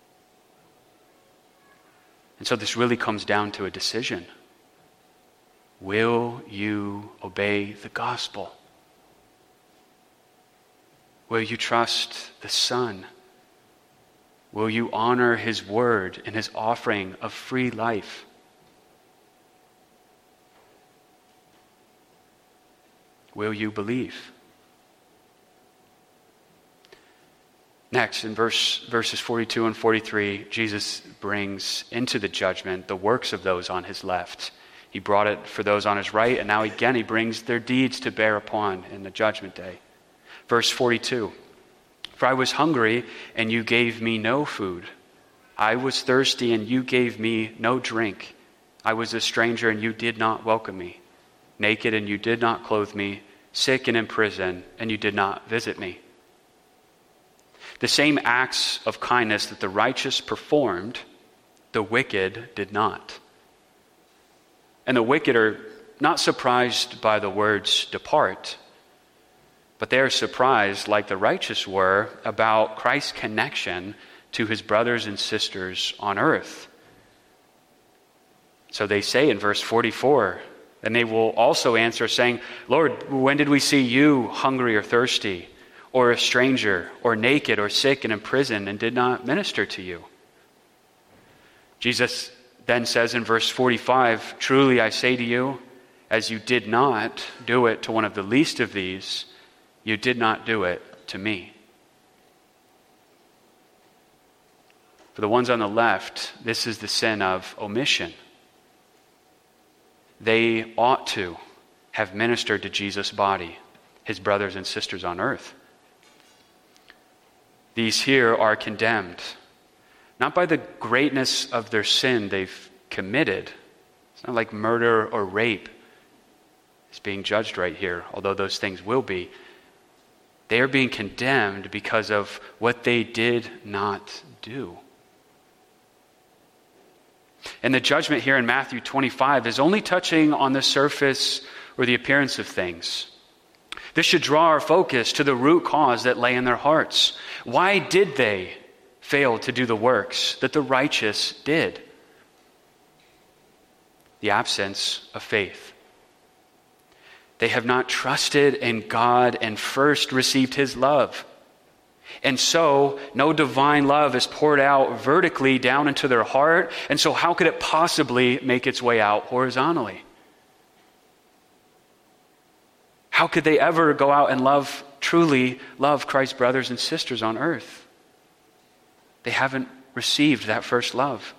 And so this really comes down to a decision. will you obey the gospel? Will you trust the Son? Will you honor his word and his offering of free life? Will you believe? Next, in verse, verses forty-two and forty-three, Jesus brings into the judgment the works of those on his left. He brought it for those on his right, and now again he brings their deeds to bear upon in the judgment day. Verse forty-two, for I was hungry, and you gave me no food. I was thirsty, and you gave me no drink. I was a stranger, and you did not welcome me. Naked, and you did not clothe me. Sick and in prison, and you did not visit me. The same acts of kindness that the righteous performed, the wicked did not. And the wicked are not surprised by the words depart, but they are surprised, like the righteous were, about Christ's connection to his brothers and sisters on earth. So they say in verse forty-four, and they will also answer saying, Lord, when did we see you hungry or thirsty, or a stranger, or naked, or sick and in prison, and did not minister to you? Jesus then says in verse forty-five, truly I say to you, as you did not do it to one of the least of these, you did not do it to me. For the ones on the left, this is the sin of omission. They ought to have ministered to Jesus' body, his brothers and sisters on earth. These here are condemned, not by the greatness of their sin they've committed. It's not like murder or rape is being judged right here, although those things will be. They are being condemned because of what they did not do. And the judgment here in Matthew twenty-five is only touching on the surface or the appearance of things. This should draw our focus to the root cause that lay in their hearts. Why did they fail to do the works that the righteous did? The absence of faith. They have not trusted in God and first received his love. And so, no divine love is poured out vertically down into their heart. And so how could it possibly make its way out horizontally? How could they ever go out and love, truly love Christ's brothers and sisters on earth? They haven't received that first love.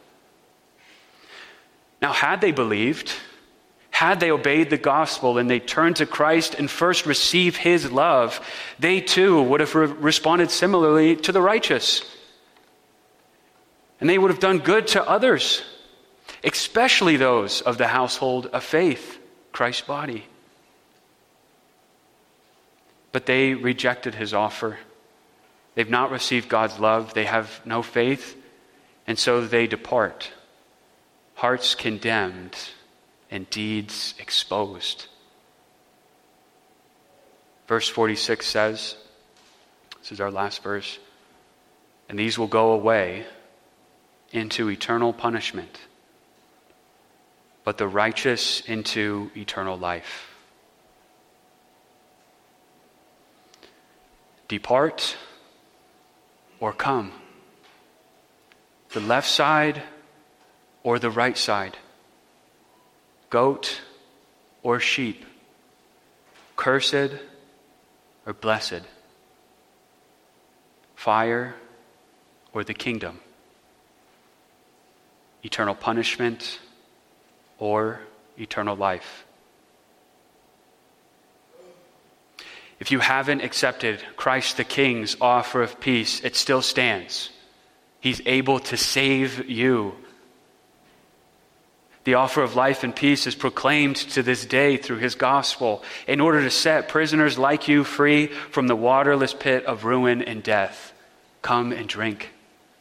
Now, had they believed, had they obeyed the gospel and they turned to Christ and first received his love, they too would have re- responded similarly to the righteous. And they would have done good to others, especially those of the household of faith, Christ's body. But they rejected his offer. They've not received God's love. They have no faith. And so they depart, hearts condemned and deeds exposed. Verse forty-six says, this is our last verse, and these will go away into eternal punishment, but the righteous into eternal life. Depart or come. The left side or the right side. Goat or sheep. Cursed or blessed. Fire or the kingdom. Eternal punishment or eternal life. If you haven't accepted Christ the King's offer of peace, it still stands. He's able to save you. The offer of life and peace is proclaimed to this day through his gospel in order to set prisoners like you free from the waterless pit of ruin and death. Come and drink.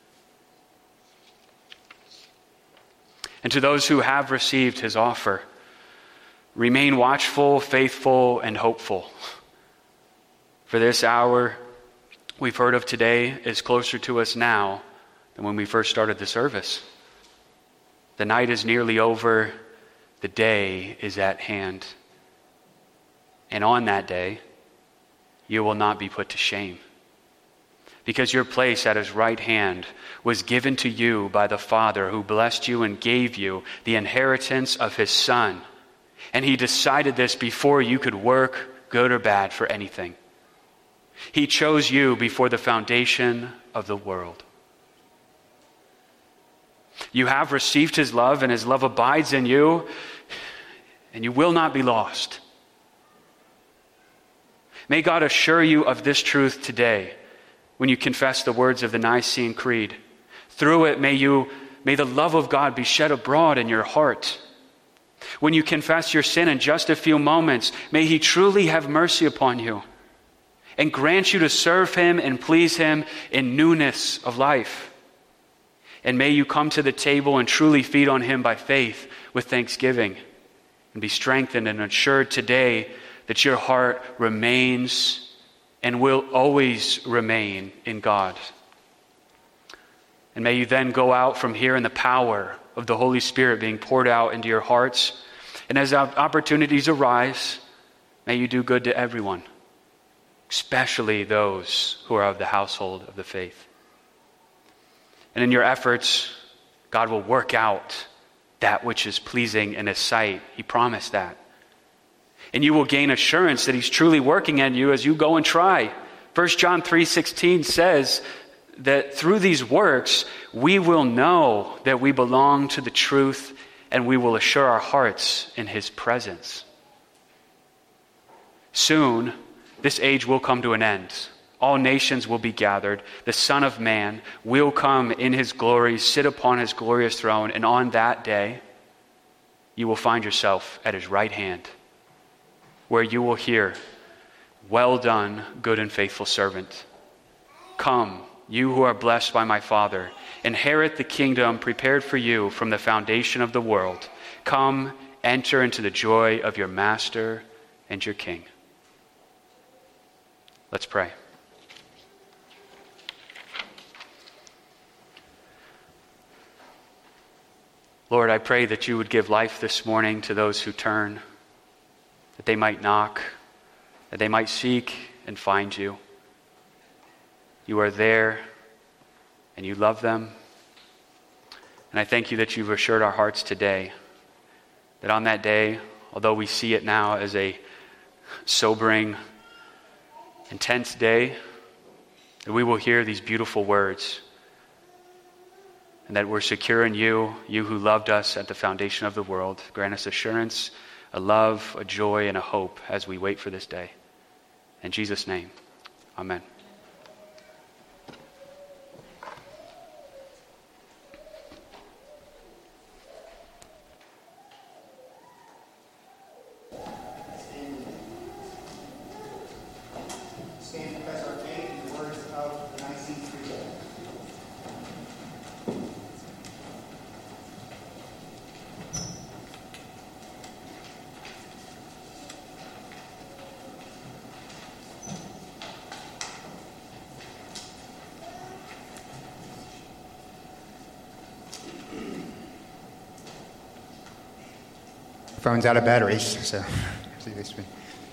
And to those who have received his offer, remain watchful, faithful, and hopeful. For this hour we've heard of today is closer to us now than when we first started the service. The night is nearly over. The day is at hand. And on that day, you will not be put to shame, because your place at his right hand was given to you by the Father, who blessed you and gave you the inheritance of his Son. And he decided this before you could work, good or bad, for anything. He chose you before the foundation of the world. You have received his love, and his love abides in you, and you will not be lost. May God assure you of this truth today when you confess the words of the Nicene Creed. Through it, may you, may the love of God be shed abroad in your heart. When you confess your sin in just a few moments, may he truly have mercy upon you and grant you to serve him and please him in newness of life. And may you come to the table and truly feed on him by faith with thanksgiving, and be strengthened and assured today that your heart remains and will always remain in God. And may you then go out from here in the power of the Holy Spirit being poured out into your hearts. And as opportunities arise, may you do good to everyone, especially those who are of the household of the faith. And in your efforts, God will work out that which is pleasing in his sight. He promised that. And you will gain assurance that he's truly working in you as you go and try. First John three sixteen says that through these works, we will know that we belong to the truth, and we will assure our hearts in his presence. Soon, this age will come to an end. All nations will be gathered. The Son of Man will come in his glory, sit upon his glorious throne, and on that day, you will find yourself at his right hand, where you will hear, "Well done, good and faithful servant. Come, you who are blessed by my Father, inherit the kingdom prepared for you from the foundation of the world. Come, enter into the joy of your Master and your King." Let's pray. Lord, I pray that you would give life this morning to those who turn, that they might knock, that they might seek and find you. You are there, and you love them. And I thank you that you've assured our hearts today that on that day, although we see it now as a sobering, intense day, that we will hear these beautiful words, and that we're secure in you, you who loved us at the foundation of the world. Grant us assurance, a love, a joy, and a hope as we wait for this day. In Jesus' name, amen. Stand and confess our faith in the words of the Nicene Creed. Phone's out of batteries, so see this one.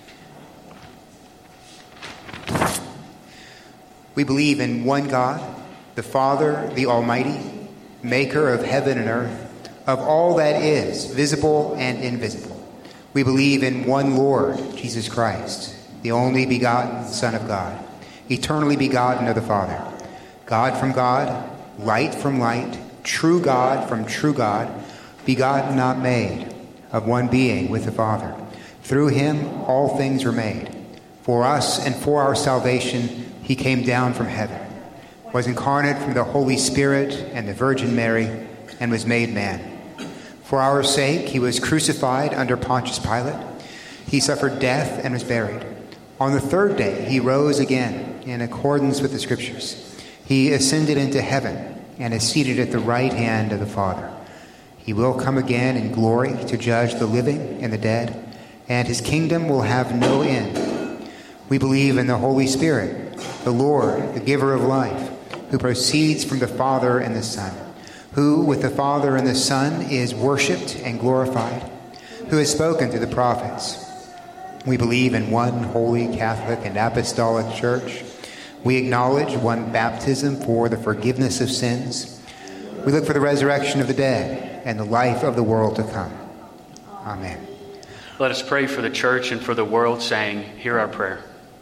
We believe in one God, the Father, the Almighty, maker of heaven and earth, of all that is, visible and invisible. We believe in one Lord, Jesus Christ, the only begotten Son of God, eternally begotten of the Father, God from God, light from light, true God from true God, begotten, not made, of one being with the Father. Through him all things were made. For us and for our salvation he came down from heaven, was incarnate from the Holy Spirit and the Virgin Mary, and was made man. For our sake he was crucified under Pontius Pilate. He suffered death and was buried. On the third day he rose again in accordance with the Scriptures. He ascended into heaven and is seated at the right hand of the Father. He will come again in glory to judge the living and the dead, and his kingdom will have no end. We believe in the Holy Spirit, the Lord, the giver of life, who proceeds from the Father and the Son, who with the Father and the Son is worshipped and glorified. who has spoken through the prophets. We believe in one holy Catholic and apostolic church. We acknowledge one baptism for the forgiveness of sins. We look for the resurrection of the dead and the life of the world to come. Amen. Let us pray for the church and for the world, saying, hear our prayer.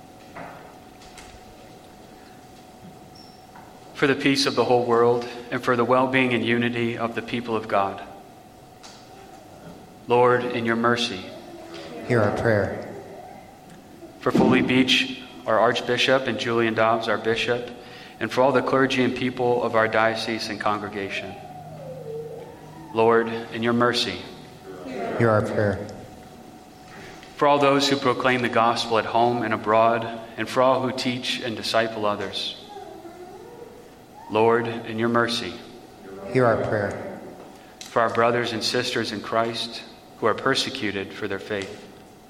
For the peace of the whole world and for the well-being and unity of the people of God. Lord, in your mercy, hear our prayer. For Foley Beach, our Archbishop, and Julian Dobbs, our Bishop, and for all the clergy and people of our diocese and congregation. Lord, in your mercy, hear our prayer. For all those who proclaim the gospel at home and abroad, and for all who teach and disciple others. Lord, in your mercy, hear our prayer. For our brothers and sisters in Christ who are persecuted for their faith.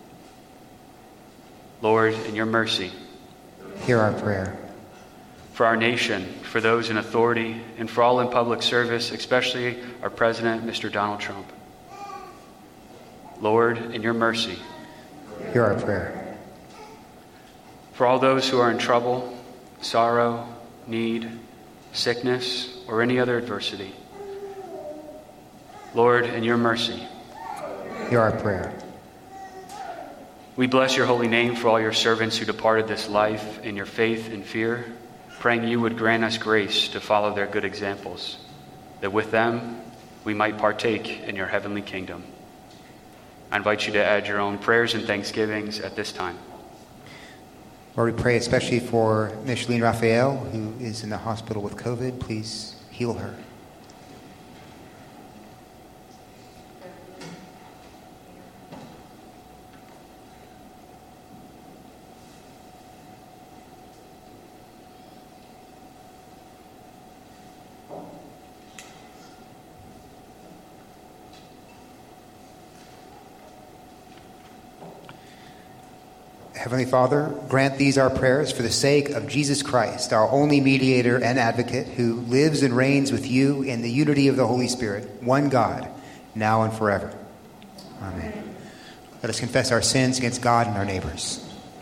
Lord, in your mercy, hear our prayer. For our nation, for those in authority, and for all in public service, especially our President, Mister Donald Trump. Lord, in your mercy, hear our prayer. For all those who are in trouble, sorrow, need, sickness, or any other adversity. Lord, in your mercy, hear our prayer. We bless your holy name for all your servants who departed this life in your faith and fear, praying you would grant us grace to follow their good examples, that with them we might partake in your heavenly kingdom. I invite you to add your own prayers and thanksgivings at this time. Lord, we pray especially for Micheline Raphael, who is in the hospital with COVID. Please heal her. Heavenly Father, grant these our prayers for the sake of Jesus Christ, our only mediator and advocate, who lives and reigns with you in the unity of the Holy Spirit, one God, now and forever. Amen. Let us confess our sins against God and our neighbors.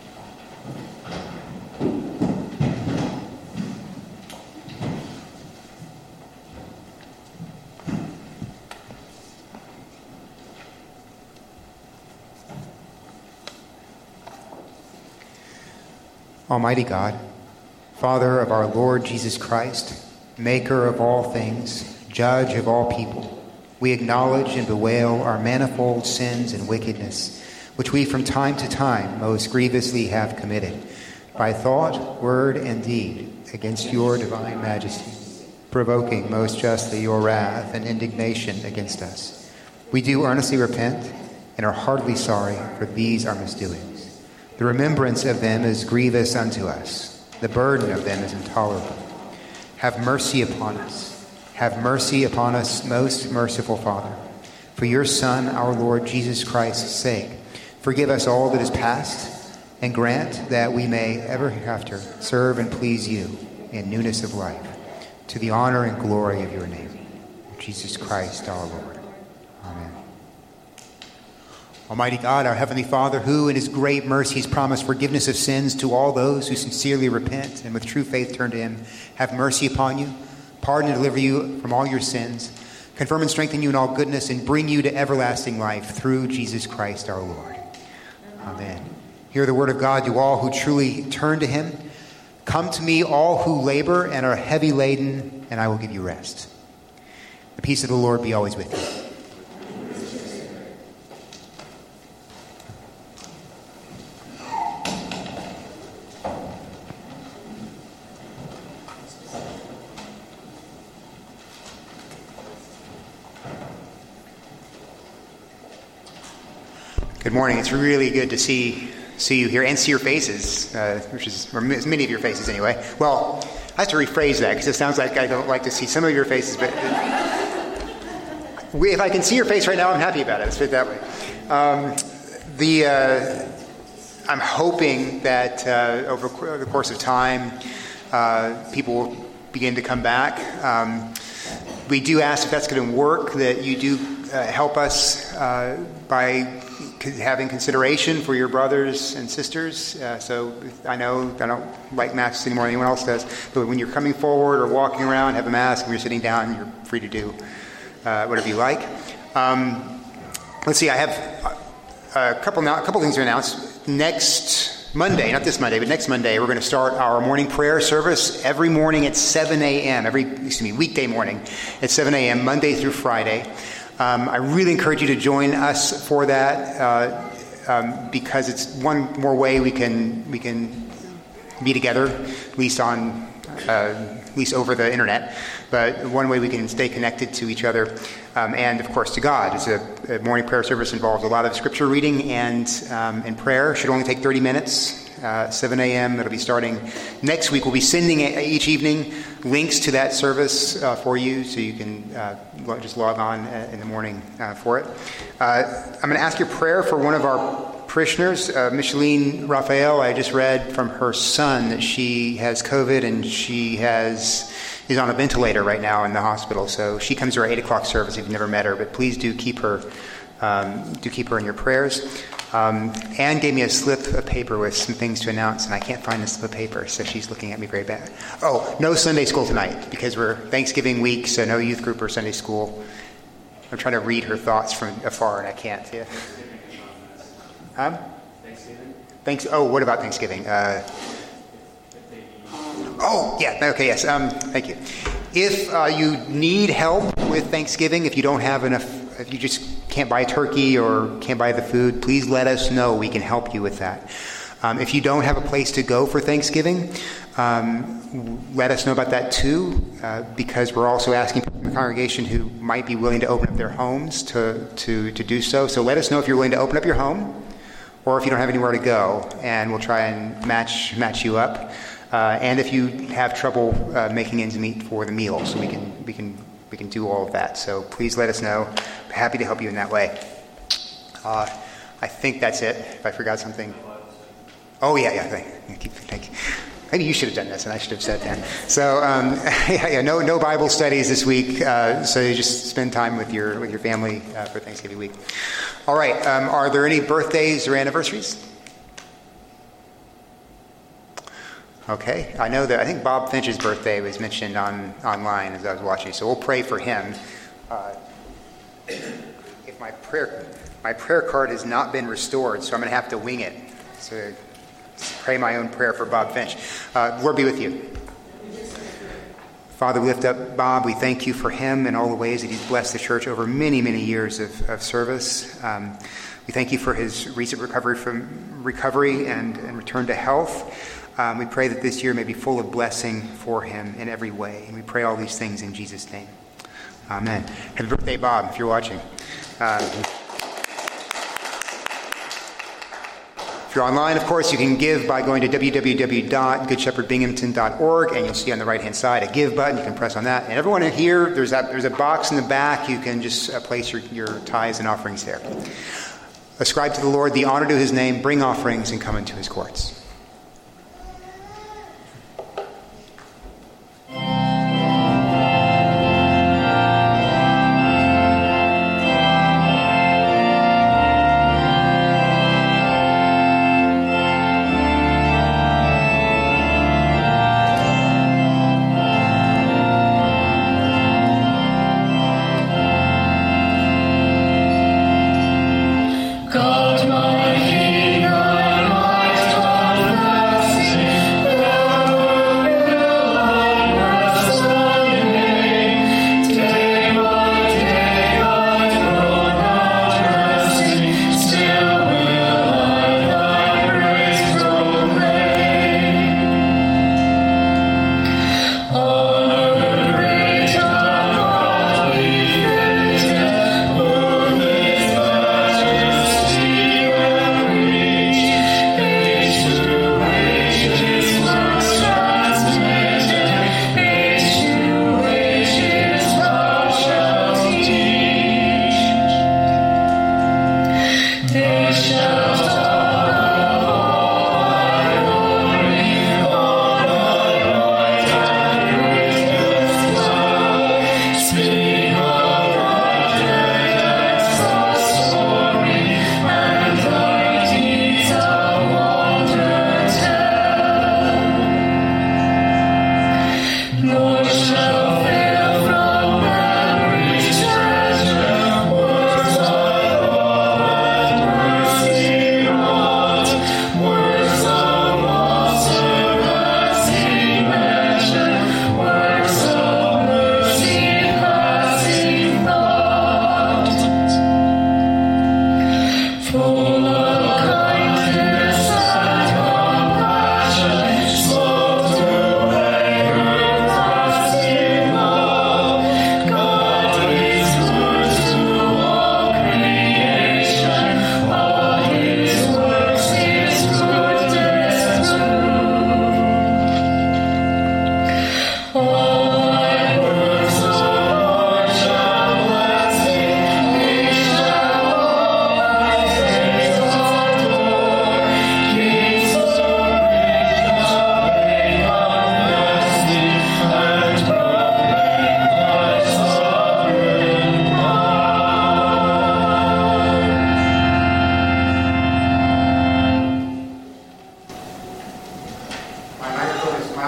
Almighty God, Father of our Lord Jesus Christ, maker of all things, judge of all people, we acknowledge and bewail our manifold sins and wickedness, which we from time to time most grievously have committed, by thought, word, and deed, against your divine majesty, provoking most justly your wrath and indignation against us. We do earnestly repent and are heartily sorry for these our misdoings. The remembrance of them is grievous unto us. The burden of them is intolerable. Have mercy upon us. Have mercy upon us, most merciful Father. For your Son, our Lord Jesus Christ's sake, forgive us all that is past, and grant that we may ever hereafter serve and please you in newness of life, to the honor and glory of your name. Jesus Christ, our Lord. Amen. Almighty God, our Heavenly Father, who in his great mercy has promised forgiveness of sins to all those who sincerely repent and with true faith turn to him, have mercy upon you, pardon and deliver you from all your sins, confirm and strengthen you in all goodness, and bring you to everlasting life through Jesus Christ our Lord. Amen. Hear the word of God, you all who truly turn to him. Come to me, all who labor and are heavy laden, and I will give you rest. The peace of the Lord be always with you. Good morning. It's really good to see see you here and see your faces, uh, which is or many of your faces anyway. Well, I have to rephrase that because it sounds like I don't like to see some of your faces, but we, if I can see your face right now, I'm happy about it. Let's put it that way. Um, the uh, I'm hoping that uh, over the course of time, uh, people will begin to come back. Um, we do ask if that's going to work, that you do uh, help us uh, by having consideration for your brothers and sisters. Uh, so I know I don't like masks anymore than anyone else does, but when you're coming forward or walking around, have a mask. When you're sitting down, you're free to do uh, whatever you like. Um, let's see, I have a couple, a couple things to announce. Next Monday, not this Monday, but next Monday, we're going to start our morning prayer service every morning at seven a.m., every, excuse me, weekday morning at seven a.m., Monday through Friday. Um, I really encourage you to join us for that uh, um, because it's one more way we can we can be together, at least on uh, at least over the internet. But one way we can stay connected to each other um, and, of course, to God. It's a, a morning prayer service involves a lot of scripture reading and um, and prayer. Should only take thirty minutes. Uh, seven a.m. It'll be starting next week. We'll be sending a, each evening links to that service uh, for you, so you can uh, lo- just log on uh, in the morning uh, for it. Uh, I'm going to ask your prayer for one of our parishioners, uh, Micheline Raphael. I just read from her son that she has COVID and she has is on a ventilator right now in the hospital. So she comes to our eight o'clock service if you've never met her, but please do keep her um, do keep her in your prayers. Um, Anne gave me a slip of paper with some things to announce, and I can't find the slip of paper, so she's looking at me very bad. Oh, no Sunday school tonight, because we're Thanksgiving week, so no youth group or Sunday school. I'm trying to read her thoughts from afar, and I can't. Yeah. Huh? Thanksgiving? Thanks. Oh, what about Thanksgiving? Uh, oh, yeah. Okay, yes. Um, thank you. If uh, you need help with Thanksgiving, if you don't have enough, if you just can't buy turkey or can't buy the food, please let us know. We can help you with that. Um, if you don't have a place to go for Thanksgiving, um, let us know about that too, uh, because we're also asking people in the congregation who might be willing to open up their homes to, to, to do so. So let us know if you're willing to open up your home or if you don't have anywhere to go, and we'll try and match match you up. Uh, and if you have trouble uh, making ends meet for the meal, so we can we can we can do all of that. So please let us know. We're happy to help you in that way. Uh, I think that's it. If I forgot something. Oh yeah, yeah. Thank you. Thank you. Maybe you should have done this, and I should have said that. So um, yeah, yeah, no no Bible studies this week. Uh, so you just spend time with your with your family uh, for Thanksgiving week. All right. Um, are there any birthdays or anniversaries? Okay, I know that, I think Bob Finch's birthday was mentioned on online as I was watching, so we'll pray for him. Uh, if my prayer, my prayer card has not been restored, so I'm going to have to wing it. So pray my own prayer for Bob Finch. Uh, Lord be with you. Father, we lift up Bob. We thank you for him and all the ways that he's blessed the church over many, many years of, of service. Um, we thank you for his recent recovery from recovery and, and return to health. Um, we pray that this year may be full of blessing for him in every way. And we pray all these things in Jesus' name. Amen. Happy birthday, Bob, if you're watching. Uh, if you're online, of course, you can give by going to w w w dot good shepherd binghamton dot org, and you'll see on the right-hand side a give button. You can press on that. And everyone in here, there's, that, there's a box in the back. You can just uh, place your, your tithes and offerings there. Ascribe to the Lord the honor to his name. Bring offerings and come into his courts. God, my King, my Master,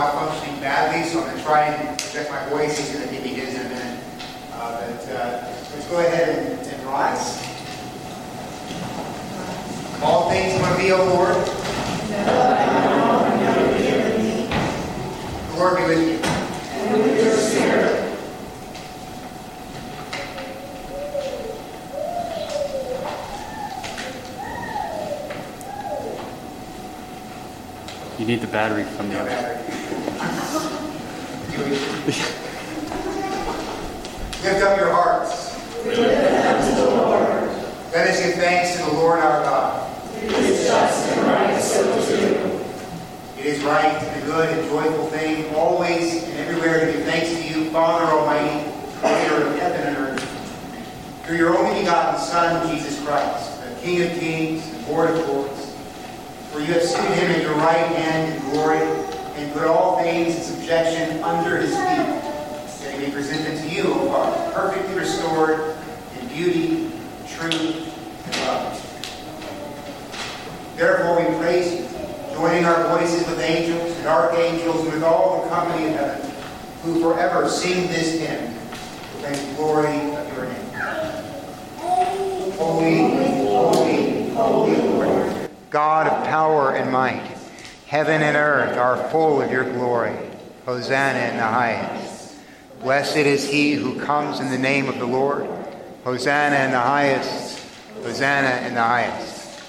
malfunctioning badly, so I'm going to try and project my voice. He's going to give me his in a minute. Uh, but uh, let's go ahead and, and rise. All things want to be, O Lord. The Lord be with you. And with your spirit. You need the battery from the other. Lift up your hearts. We lift up to the Lord. Let us give thanks to the Lord our God. It is just and right so to do. It is right and a good and joyful thing, always and everywhere, to give thanks to you, Father Almighty, Creator of heaven and earth, through your only begotten Son, Jesus Christ, the King of kings and Lord of lords. For you have seated him at your right hand in glory, and put all things in subjection under his feet, that he may present them to you, O Father, perfectly restored in beauty, truth, and love. Therefore we praise you, joining our voices with angels and archangels and with all the company of heaven, who forever sing this hymn, proclaim the glory of your name. Holy, holy, holy Lord, God of power and might, heaven and earth are full of your glory. Hosanna in the highest. Blessed is he who comes in the name of the Lord. Hosanna in the highest. Hosanna in the highest.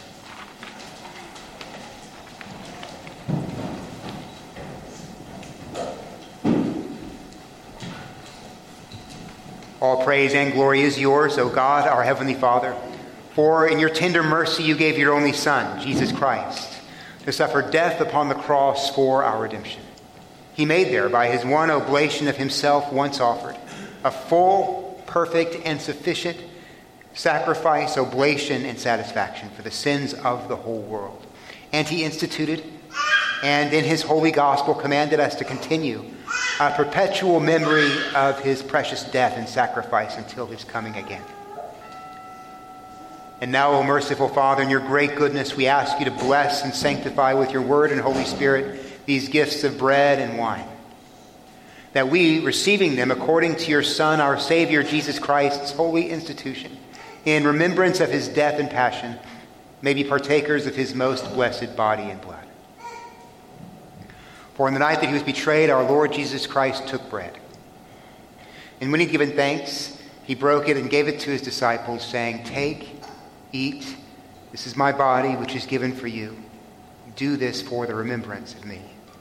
All praise and glory is yours, O God, our Heavenly Father. For in your tender mercy you gave your only Son, Jesus Christ, to suffer death upon the cross for our redemption. He made there, by his one oblation of himself once offered, a full, perfect, and sufficient sacrifice, oblation, and satisfaction for the sins of the whole world. And he instituted, and in his holy gospel commanded us to continue a perpetual memory of his precious death and sacrifice until his coming again. And now, O merciful Father, in your great goodness, we ask you to bless and sanctify with your word and Holy Spirit these gifts of bread and wine, that we, receiving them according to your Son, our Savior, Jesus Christ's holy institution, in remembrance of his death and passion, may be partakers of his most blessed body and blood. For in the night that he was betrayed, our Lord Jesus Christ took bread. And when he had given thanks, he broke it and gave it to his disciples, saying, "Take, eat, this is my body which is given for you. Do this for the remembrance of me."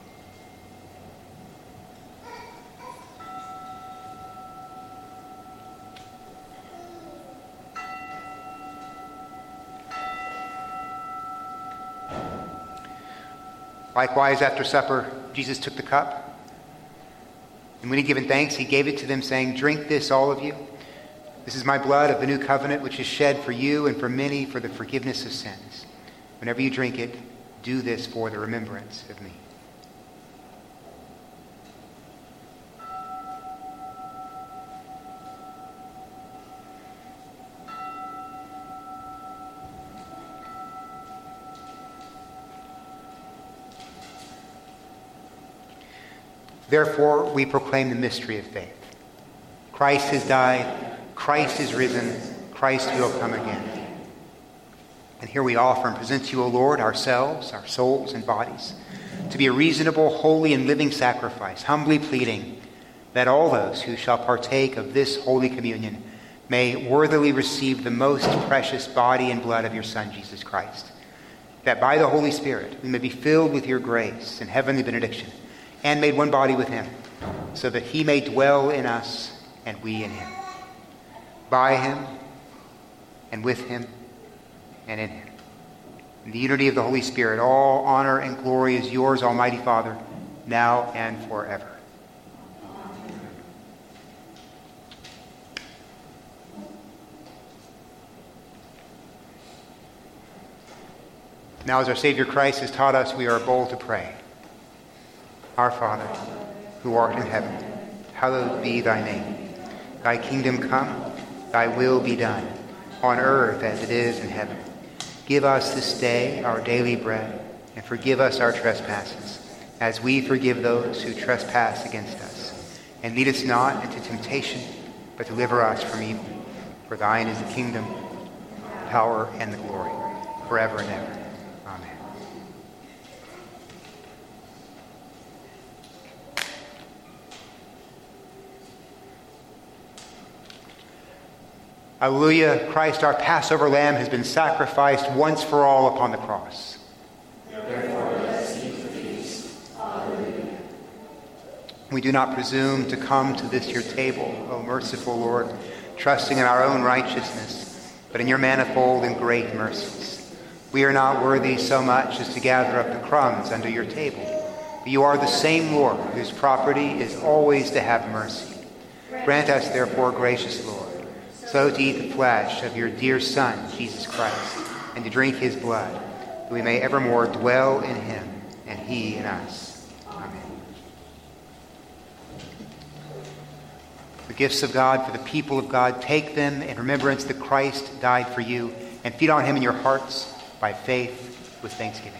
Likewise, after supper, Jesus took the cup, and when he had given thanks, he gave it to them, saying, "Drink this, all of you. This is my blood of the new covenant, which is shed for you and for many for the forgiveness of sins. Whenever you drink it, do this for the remembrance of me." Therefore, we proclaim the mystery of faith. Christ has died. Christ is risen. Christ will come again. And here we offer and present to you, O Lord, ourselves, our souls and bodies, to be a reasonable, holy, and living sacrifice, humbly pleading that all those who shall partake of this holy communion may worthily receive the most precious body and blood of your Son, Jesus Christ, that by the Holy Spirit we may be filled with your grace and heavenly benediction, and made one body with him, so that he may dwell in us and we in him. By him, and with him, and in him. In the unity of the Holy Spirit, all honor and glory is yours, Almighty Father, now and forever. Now, as our Savior Christ has taught us, we are bold to pray. Our Father, who art in heaven, hallowed be thy name. Thy kingdom come, thy will be done, on earth as it is in heaven. Give us this day our daily bread, and forgive us our trespasses, as we forgive those who trespass against us. And lead us not into temptation, but deliver us from evil. For thine is the kingdom, the power, and the glory, forever and ever. Amen. Alleluia, Christ our Passover Lamb has been sacrificed once for all upon the cross. Therefore let us eat the feast. Alleluia. We do not presume to come to this your table, O merciful Lord, trusting in our own righteousness, but in your manifold and great mercies. We are not worthy so much as to gather up the crumbs under your table, but you are the same Lord, whose property is always to have mercy. Grant us, therefore, gracious Lord, so to eat the flesh of your dear Son, Jesus Christ, and to drink his blood, that we may evermore dwell in him and he in us. Amen. The gifts of God for the people of God, take them in remembrance that Christ died for you, and feed on him in your hearts by faith with thanksgiving.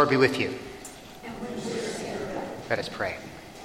Lord be with you. Let us pray.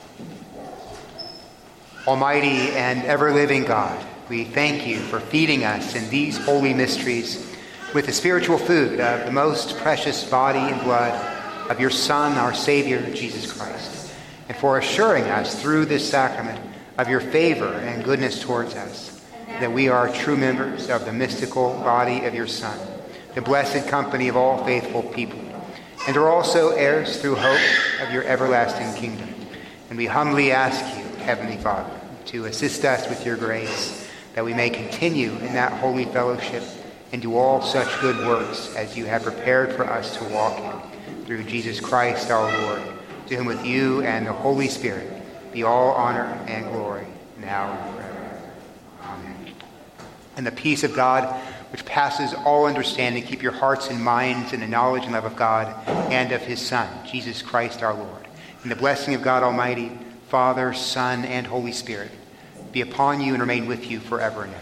Almighty and ever-living God, we thank you for feeding us in these holy mysteries with the spiritual food of the most precious body and blood of your Son, our Savior, Jesus Christ, and for assuring us through this sacrament of your favor and goodness towards us, that we are true members of the mystical body of your Son, the blessed company of all faithful people, and are also heirs through hope of your everlasting kingdom. And we humbly ask you, Heavenly Father, to assist us with your grace, that we may continue in that holy fellowship and do all such good works as you have prepared for us to walk in. Through Jesus Christ our Lord, to whom with you and the Holy Spirit be all honor and glory, now and forever. Amen. And the peace of God, which passes all understanding, keep your hearts and minds in the knowledge and love of God and of his Son, Jesus Christ our Lord. And the blessing of God Almighty, Father, Son, and Holy Spirit be upon you and remain with you forever and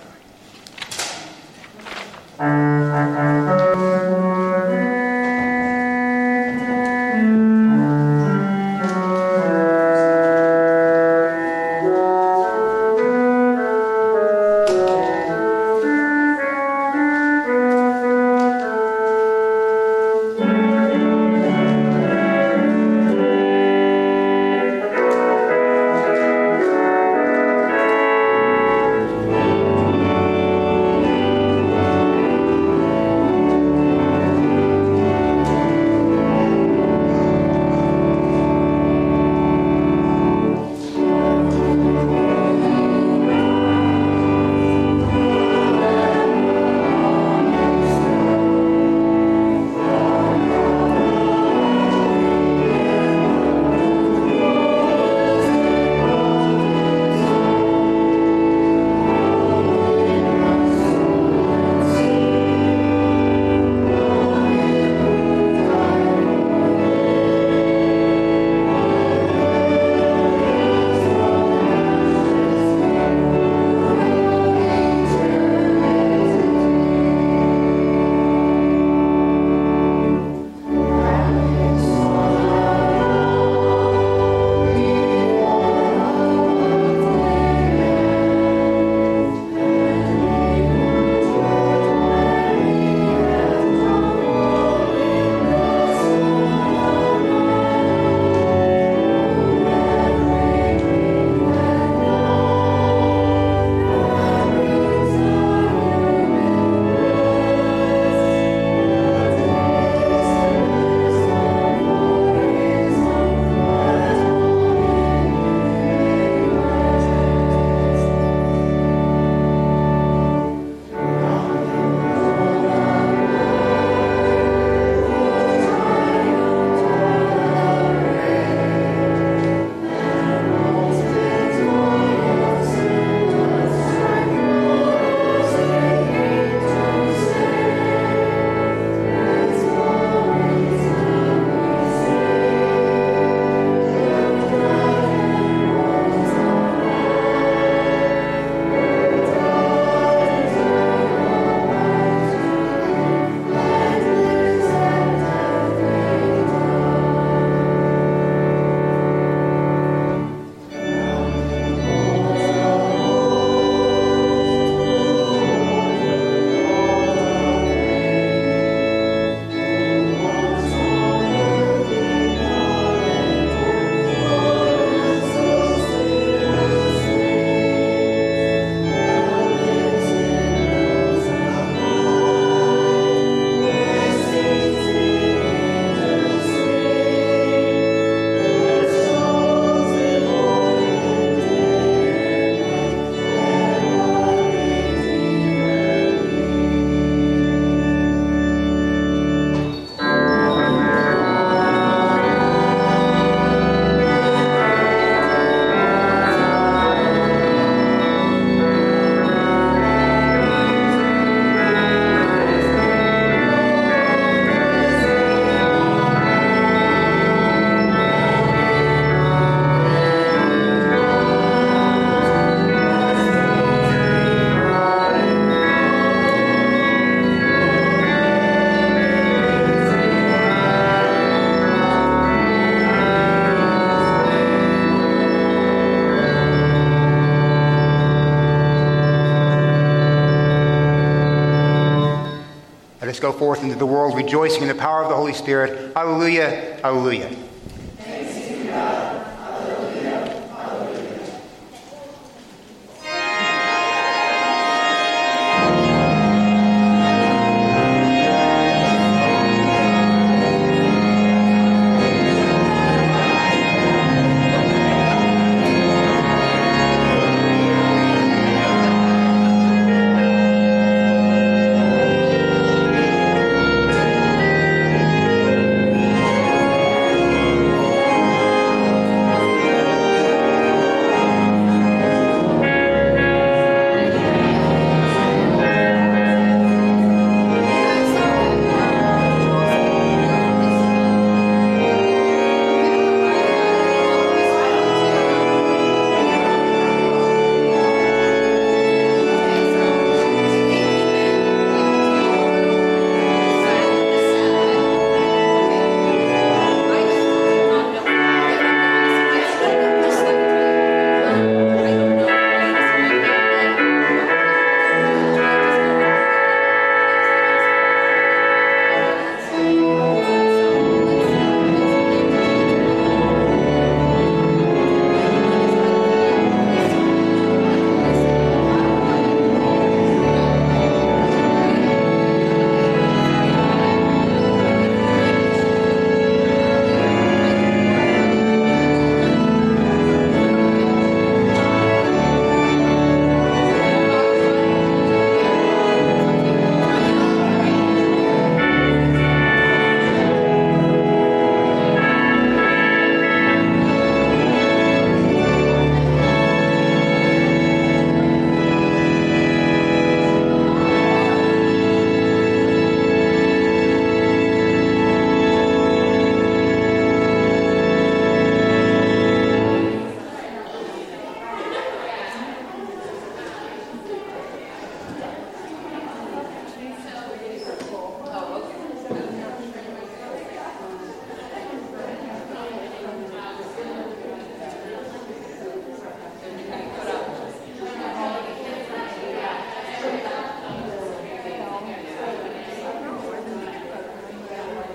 ever. Let us go forth into the world rejoicing in the power of the Holy Spirit. Hallelujah, hallelujah.